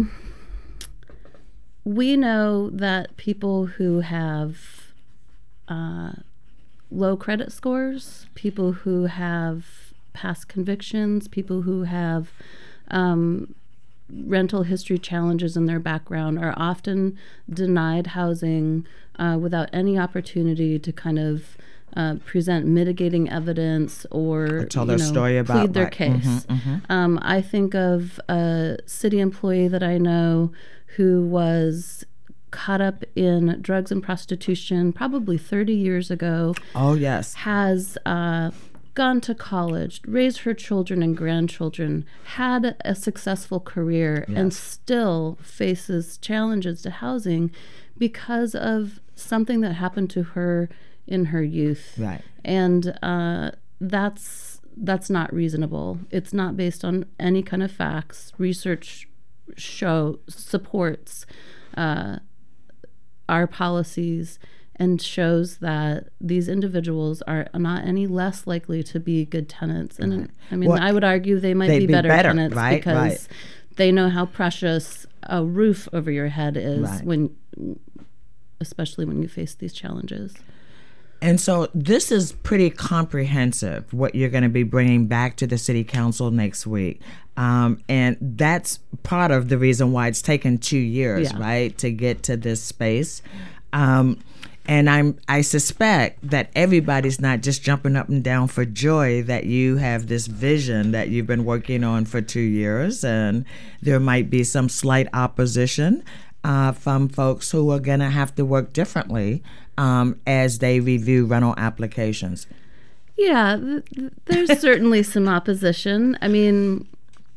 Speaker 11: we know that people who have low credit scores, people who have past convictions, people who have rental history challenges in their background are often denied housing without any opportunity to kind of present mitigating evidence or
Speaker 3: tell their story about
Speaker 11: plead their case. I think of a city employee that I know who was caught up in drugs and prostitution probably 30 years ago.
Speaker 3: Oh, yes.
Speaker 11: Has gone to college, raised her children and grandchildren, had a successful career, and still faces challenges to housing because of something that happened to her in her youth.
Speaker 3: Right.
Speaker 11: And that's not reasonable. It's not based on any kind of facts. Research supports our policies and shows that these individuals are not any less likely to be good tenants. And I mean, I would argue they might be better tenants because they know how precious a roof over your head is especially when you face these challenges.
Speaker 3: And so this is pretty comprehensive, what you're going to be bringing back to the city council next week. And that's part of the reason why it's taken 2 years, right, to get to this space. And I suspect that everybody's not just jumping up and down for joy that you have this vision that you've been working on for 2 years. And there might be some slight opposition from folks who are going to have to work differently as they review rental applications.
Speaker 11: Yeah, there's certainly some opposition. I mean,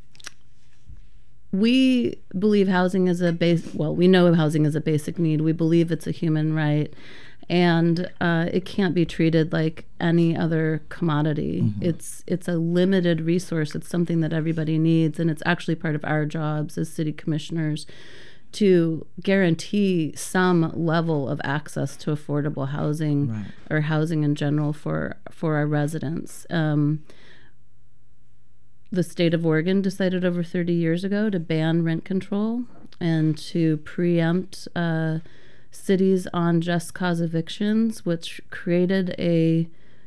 Speaker 11: we believe housing is we know housing is a basic need. We believe it's a human right, and it can't be treated like any other commodity. It's a limited resource. It's something that everybody needs, and it's actually part of our jobs as city commissioners to guarantee some level of access to affordable housing or housing in general for our residents. The state of Oregon decided over 30 years ago to ban rent control and to preempt cities on just cause evictions, which created a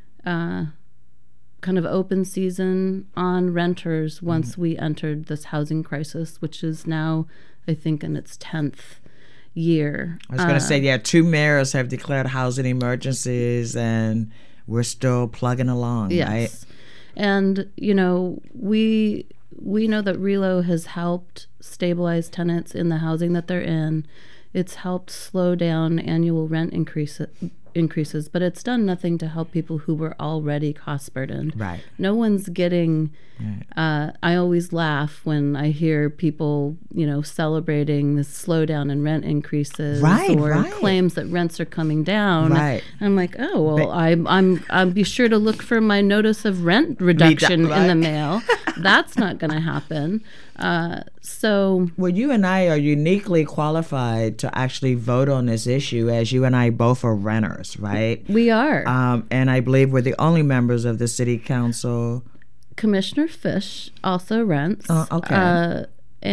Speaker 11: kind of open season on renters once we entered this housing crisis, which is now, I think, in its 10th year.
Speaker 3: I was going to say, 2 mayors have declared housing emergencies, and we're still plugging along, right?
Speaker 11: And, we know that RELO has helped stabilize tenants in the housing that they're in. It's helped slow down annual rent increases, but it's done nothing to help people who were already cost burdened.
Speaker 3: Right.
Speaker 11: No one's getting, I always laugh when I hear people, celebrating this slowdown in rent increases or claims that rents are coming down.
Speaker 3: Right.
Speaker 11: I'm like, oh, well, I'm be sure to look for my notice of rent reduction in the mail. That's not going to happen. So,
Speaker 3: well, you and I are uniquely qualified to actually vote on this issue, as you and I both are renters, right?
Speaker 11: We are.
Speaker 3: And I believe we're the only members of the city council.
Speaker 11: Commissioner Fish also rents.
Speaker 3: Okay.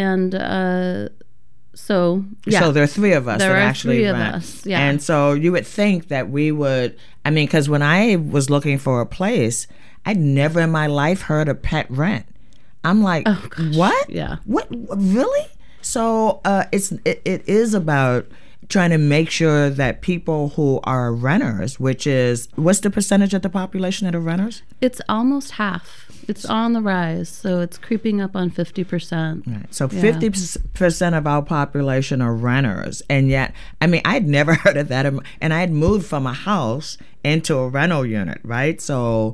Speaker 11: So, yeah.
Speaker 3: So there are three of us
Speaker 11: there
Speaker 3: that
Speaker 11: are
Speaker 3: actually
Speaker 11: three
Speaker 3: rent.
Speaker 11: Of us, yeah.
Speaker 3: And so you would think that we would, I mean, because when I was looking for a place, I'd never in my life heard of pet rent. I'm like,
Speaker 11: oh, gosh.
Speaker 3: What?
Speaker 11: Yeah.
Speaker 3: What? Really? So it is about trying to make sure that people who are renters, which is, what's the percentage of the population that are renters?
Speaker 11: It's almost half. It's on the rise, so it's creeping up on 50%.
Speaker 3: Right. So 50% of our population are renters, and yet, I mean, I'd never heard of that, and I had moved from a house into a rental unit, right? So,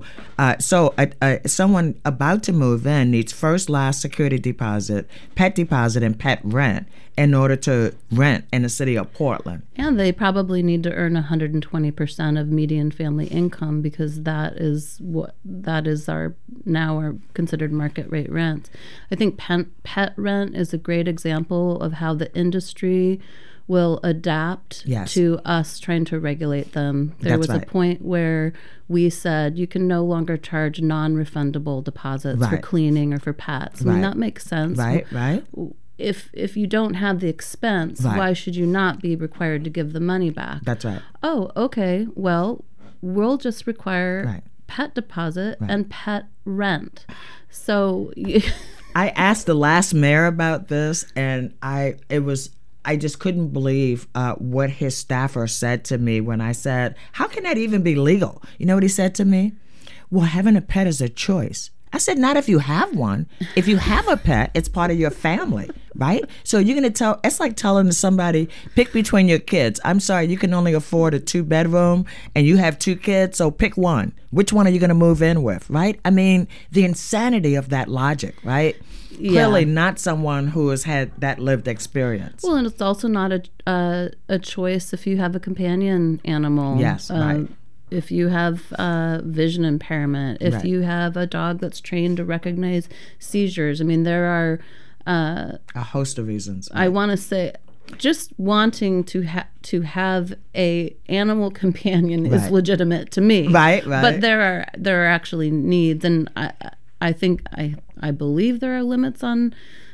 Speaker 3: someone about to move in needs first, last security deposit, pet and pet rent in order to rent in the city of Portland.
Speaker 11: And they probably need to earn 120% of median family income, because that is our considered market rate rent. I think pet rent is a great example of how the industry will adapt to us trying to regulate them. There was a point where we said you can no longer charge non-refundable deposits for cleaning or for pets. I mean, that makes sense.
Speaker 3: Right.
Speaker 11: If you don't have the expense, why should you not be required to give the money back?
Speaker 3: That's right.
Speaker 11: Oh, okay. Well, we'll just require pet deposit and pet rent. So
Speaker 3: I asked the last mayor about this, and I just couldn't believe what his staffer said to me when I said, how can that even be legal? You know what he said to me? Well, having a pet is a choice. I said, not if you have one. If you have a pet, it's part of your family, right? So you're going to it's like telling somebody, pick between your kids. I'm sorry, you can only afford a 2-bedroom and you have 2 kids, so pick one. Which one are you going to move in with, right? I mean, the insanity of that logic, right? Yeah. Clearly not someone who has had that lived experience.
Speaker 11: Well, and it's also not a choice if you have a companion animal.
Speaker 3: Yes, right.
Speaker 11: If you have vision impairment, if you have a dog that's trained to recognize seizures. I mean, there are
Speaker 3: a host of reasons.
Speaker 11: I want to say, just wanting to have a animal companion is legitimate to me.
Speaker 3: Right.
Speaker 11: But there are actually needs, and I think I believe there are limits on.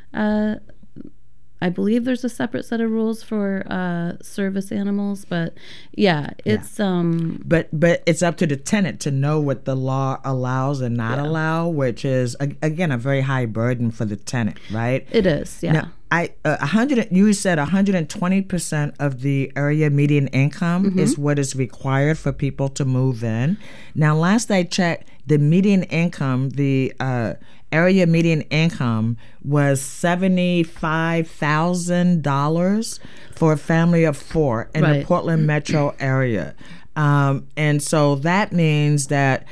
Speaker 11: I believe there's a separate set of rules for service animals, but it's
Speaker 3: But it's up to the tenant to know what the law allows and not allow, which is again a very high burden for the tenant, right?
Speaker 11: It is, yeah.
Speaker 3: Now, you said 120% of the area median income is what is required for people to move in. Now, last I checked, the median income, the area median income was $75,000 for a family of 4 in the Portland metro area, and so that means that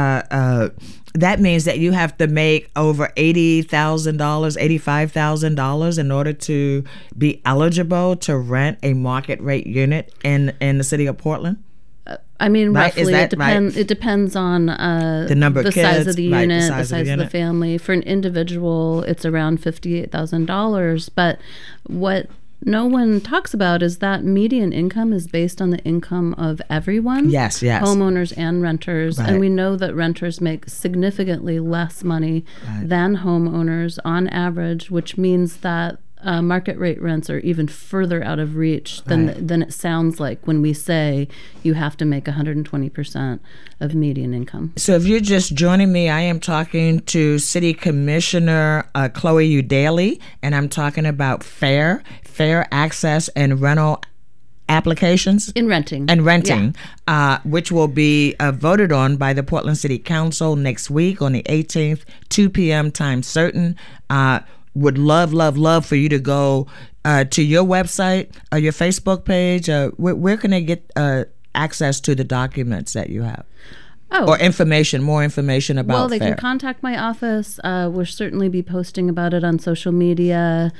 Speaker 3: you have to make over $80,000, $85,000 in order to be eligible to rent a market rate unit in the city of Portland.
Speaker 11: I mean, roughly, it depends on
Speaker 3: the number of kids,
Speaker 11: size of the unit, the size
Speaker 3: of
Speaker 11: the family. For an individual, it's around $58,000. But what no one talks about is that median income is based on the income of everyone.
Speaker 3: Yes.
Speaker 11: Homeowners and renters. And we know that renters make significantly less money than homeowners on average, which means that market rate rents are even further out of reach than it sounds like when we say you have to make 120% of median income.
Speaker 3: So if you're just joining me, I am talking to City Commissioner Chloe Eudaly, and I'm talking about fair access and rental applications
Speaker 11: in renting,
Speaker 3: which will be voted on by the Portland City Council next week on the 18th, 2 p.m. time certain. Would love for you to go to your website or your Facebook page. Where can they get access to the documents that you have? Or more information about
Speaker 11: Well, they
Speaker 3: FAIR.
Speaker 11: can contact my office. We'll certainly be posting about it on social media.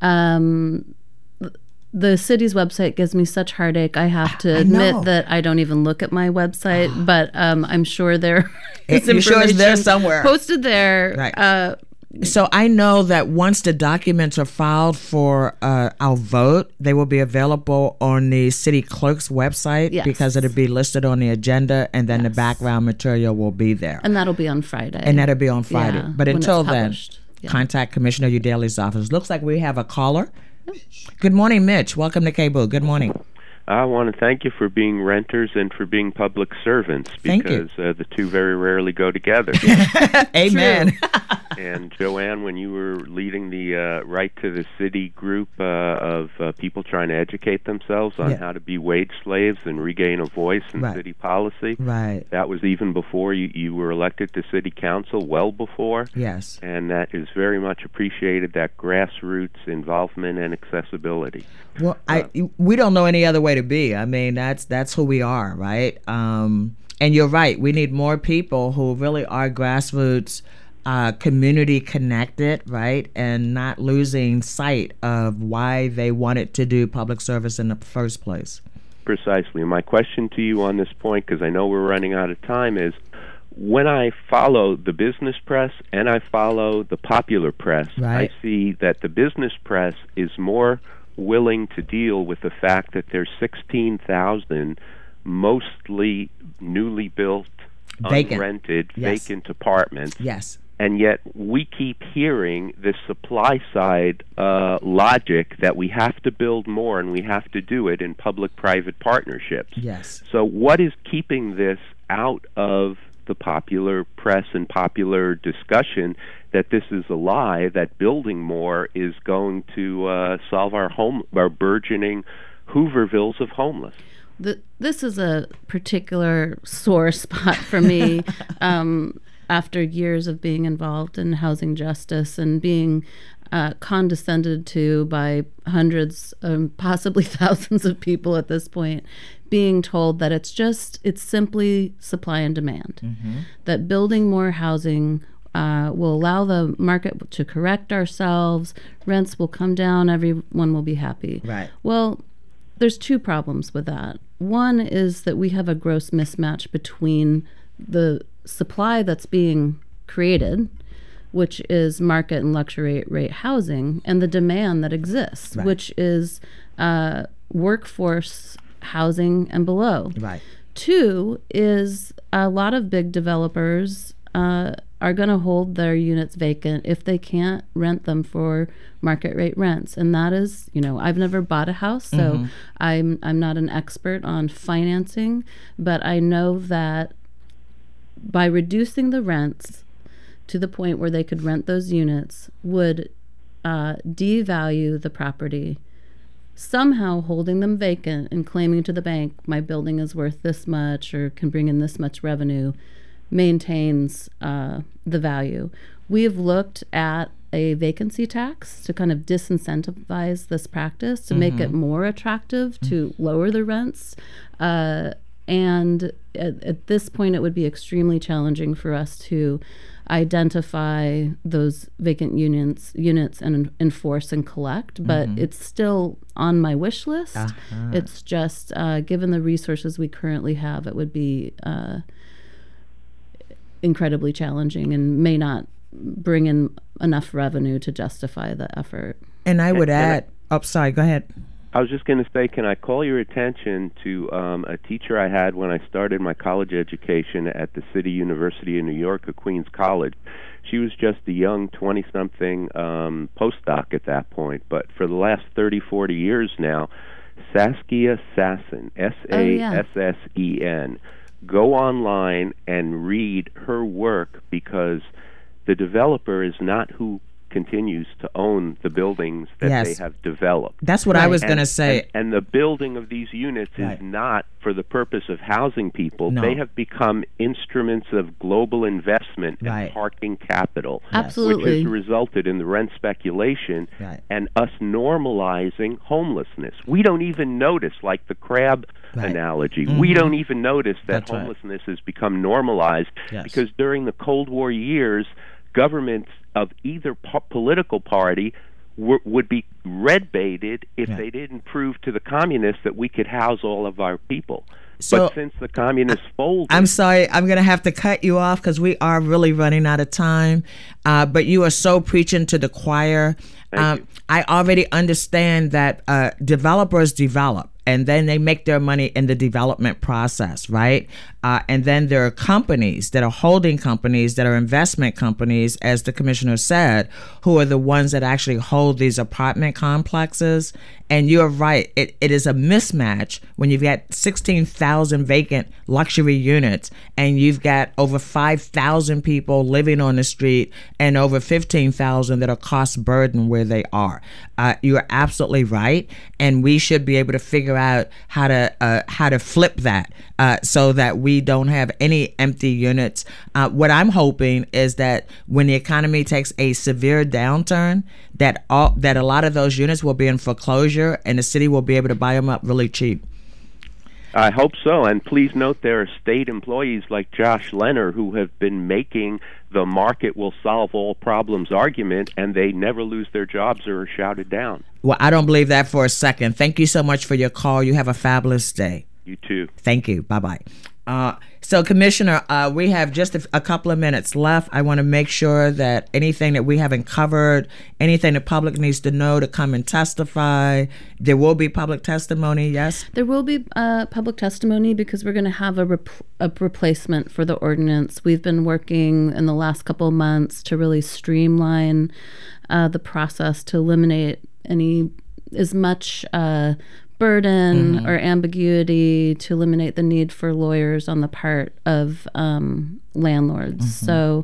Speaker 11: The city's website gives me such heartache. I have to admit that I don't even look at my website, but I'm sure there is information
Speaker 3: sure it's there somewhere
Speaker 11: posted there.
Speaker 3: So I know that once the documents are filed for our vote, they will be available on the city clerk's website because it'll be listed on the agenda, and then the background material will be there.
Speaker 11: And that'll be on Friday.
Speaker 3: Yeah, but until then, contact Commissioner Udaley's office. Looks like we have a caller. Good morning, Mitch. Welcome to KBOO. Good morning.
Speaker 12: I want to thank you for being renters and for being public servants, because the two very rarely go together.
Speaker 3: Amen.
Speaker 12: And Joanne, when you were leading the Right to the City group of people trying to educate themselves on how to be wage slaves and regain a voice in city policy, that was even before you were elected to city council, well before.
Speaker 3: Yes.
Speaker 12: And that is very much appreciated, that grassroots involvement and accessibility.
Speaker 3: Well, we don't know any other way to be. I mean, that's who we are, right? And you're right. We need more people who really are grassroots, community connected, right? And not losing sight of why they wanted to do public service in the first place.
Speaker 12: Precisely. My question to you on this point, because I know we're running out of time, is when I follow the business press and I follow the popular press, I see that the business press is more willing to deal with the fact that there's 16,000 mostly newly built, unrented, vacant apartments.
Speaker 3: Yes.
Speaker 12: And yet we keep hearing this supply side logic that we have to build more and we have to do it in public-private partnerships.
Speaker 3: Yes.
Speaker 12: So what is keeping this out of the popular press and popular discussion, that this is a lie, that building more is going to solve our burgeoning Hoovervilles of homeless?
Speaker 11: This is a particular sore spot for me after years of being involved in housing justice and being condescended to by hundreds, possibly thousands of people at this point, being told that it's simply supply and demand, that building more housing will allow the market to correct ourselves, rents will come down, everyone will be happy.
Speaker 3: Right.
Speaker 11: Well, there's two problems with that. One is that we have a gross mismatch between the supply that's being created, which is market and luxury rate housing, and the demand that exists, which is workforce housing and below.
Speaker 3: Right.
Speaker 11: Two is a lot of big developers are going to hold their units vacant if they can't rent them for market rate rents. And that is, I've never bought a house, so I'm not an expert on financing, but I know that by reducing the rents to the point where they could rent those units would devalue the property, somehow holding them vacant and claiming to the bank my building is worth this much or can bring in this much revenue maintains the value. We have looked at a vacancy tax to kind of disincentivize this practice, to make it more attractive, to lower the rents. And at this point, it would be extremely challenging for us to identify those vacant units and enforce and collect, but it's still on my wish list. It's just, given the resources we currently have, it would be incredibly challenging and may not bring in enough revenue to justify the effort.
Speaker 3: And I would add, sorry, go ahead.
Speaker 12: I was just going to say, can I call your attention to a teacher I had when I started my college education at the City University of New York at Queens College. She was just a young 20-something postdoc at that point, but for the last 30, 40 years now, Saskia Sassen, S-A-S-S-E-N. Go online and read her work, because the developer is not who continues to own the buildings that they have developed.
Speaker 3: That's what I was going to say.
Speaker 12: And the building of these units is not for the purpose of housing people.
Speaker 3: No.
Speaker 12: They have become instruments of global investment and parking capital,
Speaker 11: Absolutely.
Speaker 12: which has resulted in the rent speculation and us normalizing homelessness. We don't even notice, like the crab analogy, we don't even notice that homelessness has become normalized because during the Cold War years, governments of either political party would be red-baited if they didn't prove to the communists that we could house all of our people. But since the communists folded...
Speaker 3: I'm sorry, I'm going to have to cut you off because we are really running out of time. But you are so preaching to the choir.
Speaker 12: Thank you.
Speaker 3: I already understand that developers develop, and then they make their money in the development process, right? And then there are companies that are holding companies, that are investment companies, as the commissioner said, who are the ones that actually hold these apartment complexes. And you're right, it is a mismatch when you've got 16,000 vacant luxury units and you've got over 5,000 people living on the street and over 15,000 that are cost burden where they are. You're absolutely right, and we should be able to figure out how to flip that so that we don't have any empty units. What I'm hoping is that when the economy takes a severe downturn, that a lot of those units will be in foreclosure and the city will be able to buy them up really cheap.
Speaker 12: I hope so. And please note there are state employees like Josh Leonard who have been making the market will solve all problems argument, and they never lose their jobs or are shouted down.
Speaker 3: Well, I don't believe that for a second. Thank you so much for your call. You have a fabulous day.
Speaker 12: You too.
Speaker 3: Thank you. Bye-bye. So, Commissioner, we have just a couple of minutes left. I want to make sure that anything that we haven't covered, anything the public needs to know to come and testify, there will be public testimony, yes?
Speaker 11: There will be public testimony because we're going to have a replacement for the ordinance. We've been working in the last couple of months to really streamline the process to eliminate as much burden or ambiguity, to eliminate the need for lawyers on the part of landlords. So,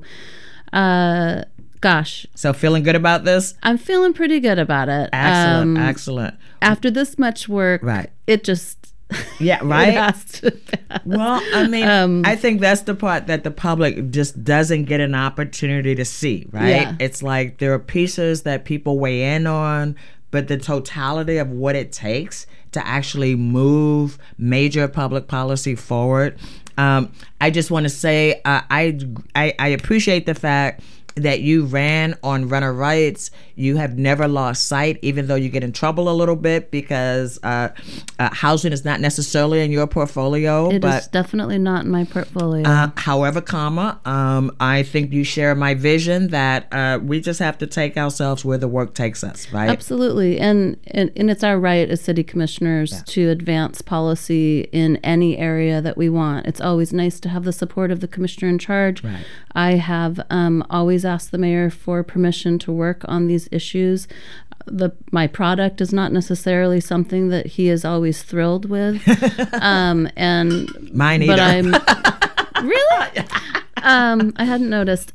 Speaker 3: So feeling good about this?
Speaker 11: I'm feeling pretty good about it.
Speaker 3: Excellent.
Speaker 11: After this much work, it just...
Speaker 3: Yeah, right?
Speaker 11: It has to pass.
Speaker 3: Well, I mean, I think that's the part that the public just doesn't get an opportunity to see, right?
Speaker 11: Yeah.
Speaker 3: It's like there are pieces that people weigh in on, but the totality of what it takes to actually move major public policy forward. I just want to say I appreciate the fact that you ran on runner rights. You have never lost sight, even though you get in trouble a little bit because housing is not necessarily in your portfolio.
Speaker 11: It is definitely not in my portfolio.
Speaker 3: However, I think you share my vision that we just have to take ourselves where the work takes us, right?
Speaker 11: Absolutely. And it's our right as city commissioners to advance policy in any area that we want. It's always nice to have the support of the commissioner in charge.
Speaker 3: Right.
Speaker 11: I have always asked the mayor for permission to work on these issues. My product is not necessarily something that he is always thrilled with. And
Speaker 3: mine either.
Speaker 11: But I'm really? I hadn't noticed.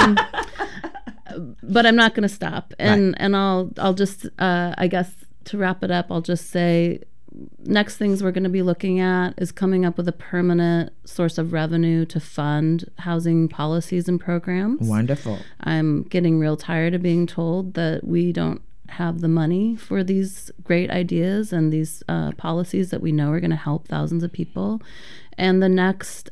Speaker 11: But I'm not going to stop. And I'll just I guess to wrap it up, I'll just say next things we're going to be looking at is coming up with a permanent source of revenue to fund housing policies and programs.
Speaker 3: Wonderful.
Speaker 11: I'm getting real tired of being told that we don't have the money for these great ideas and these policies that we know are going to help thousands of people. And the next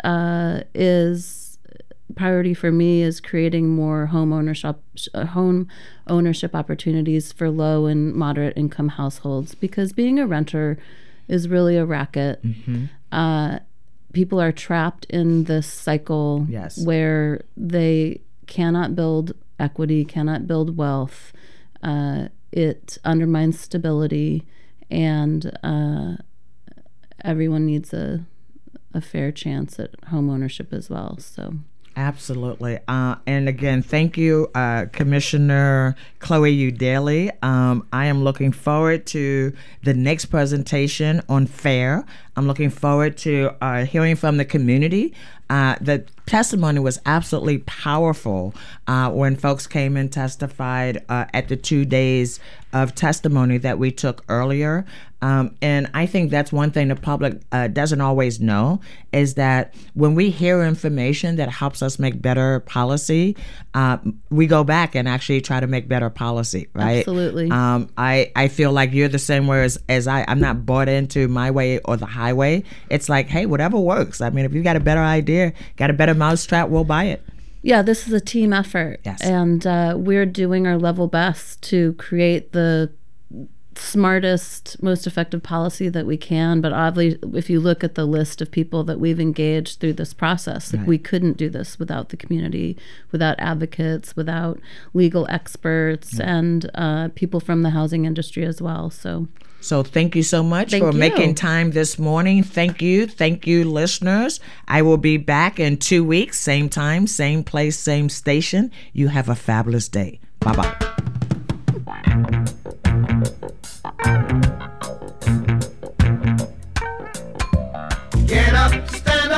Speaker 11: priority for me is creating more home ownership opportunities for low and moderate income households, because being a renter is really a racket. People are trapped in this cycle where they cannot build equity, cannot build wealth. It undermines stability, and everyone needs a fair chance at home ownership as well. So.
Speaker 3: Absolutely. And again, thank you, Commissioner Chloe Eudaly. I am looking forward to the next presentation on FAIR. I'm looking forward to hearing from the community. The testimony was absolutely powerful when folks came and testified at the 2 days of testimony that we took earlier. And I think that's one thing the public doesn't always know, is that when we hear information that helps us make better policy, we go back and actually try to make better policy, right?
Speaker 11: Absolutely.
Speaker 3: I feel like you're the same way as I'm not bought into my way or the highway. It's like, hey, whatever works. I mean, if you got a better idea, got a better mousetrap, we'll buy it.
Speaker 11: Yeah, this is a team effort.
Speaker 3: Yes.
Speaker 11: And we're doing our level best to create the smartest, most effective policy that we can. But obviously, if you look at the list of people that we've engaged through this process, like, we couldn't do this without the community, without advocates, without legal experts, and people from the housing industry as well.
Speaker 3: So thank you so much for making time this morning. Thank you. Thank you, listeners. I will be back in 2 weeks, same time, same place, same station. You have a fabulous day. Bye-bye.
Speaker 4: Get up, stand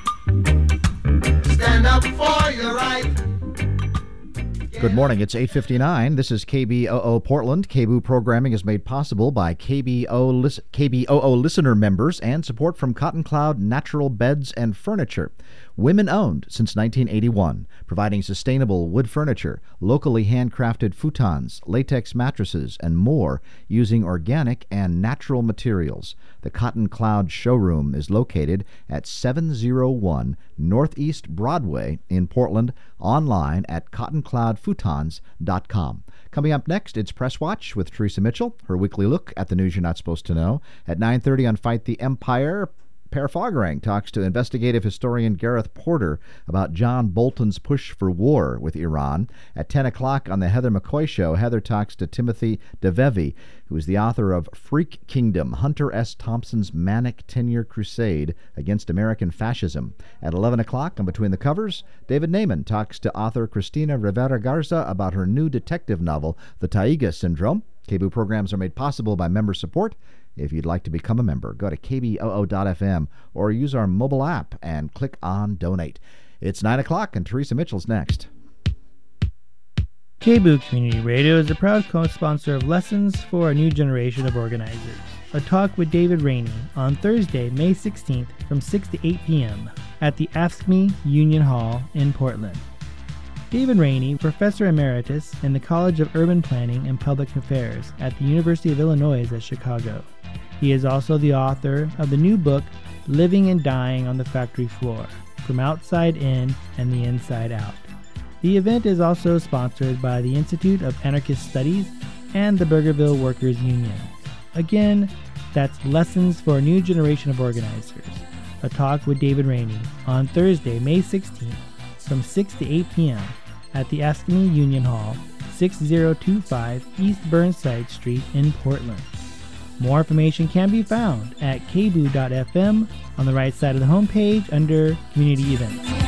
Speaker 4: up for your right.
Speaker 1: Good morning. It's 8:59. This is KBOO Portland. KBOO programming is made possible by KBOO listener members and support from Cotton Cloud Natural Beds and Furniture. Women-owned since 1981, providing sustainable wood furniture, locally handcrafted futons, latex mattresses, and more using organic and natural materials. The Cotton Cloud showroom is located at 701 Northeast Broadway in Portland, online at cottoncloudfutons.com. Coming up next, it's Press Watch with Teresa Mitchell, her weekly look at the news you're not supposed to know. At 9:30 on Fight the Empire, Per Fagerang talks to investigative historian Gareth Porter about John Bolton's push for war with Iran. At 10 o'clock on the Heather McCoy Show, Heather talks to Timothy DeVevy, who is the author of Freak Kingdom, Hunter S. Thompson's Manic 10-Year Crusade Against American Fascism. At 11 o'clock on Between the Covers, David Naiman talks to author Cristina Rivera Garza about her new detective novel, The Taiga Syndrome. KBOO programs are made possible by member support. If you'd like to become a member, go to kboo.fm or use our mobile app and click on Donate. It's 9 o'clock and Teresa Mitchell's next.
Speaker 13: KBOO Community Radio is a proud co-sponsor of Lessons for a New Generation of Organizers, a talk with David Rainey on Thursday, May 16th from 6 to 8 p.m. at the AFSCME Union Hall in Portland. David Rainey, Professor Emeritus in the College of Urban Planning and Public Affairs at the University of Illinois at Chicago. He is also the author of the new book, Living and Dying on the Factory Floor, From Outside In and the Inside Out. The event is also sponsored by the Institute of Anarchist Studies and the Burgerville Workers Union. Again, that's Lessons for a New Generation of Organizers, a talk with David Rainey on Thursday, May 16th from 6 to 8 p.m. at the AFSCME Union Hall, 6025 East Burnside Street in Portland. More information can be found at kboo.fm on the right side of the homepage under Community Events.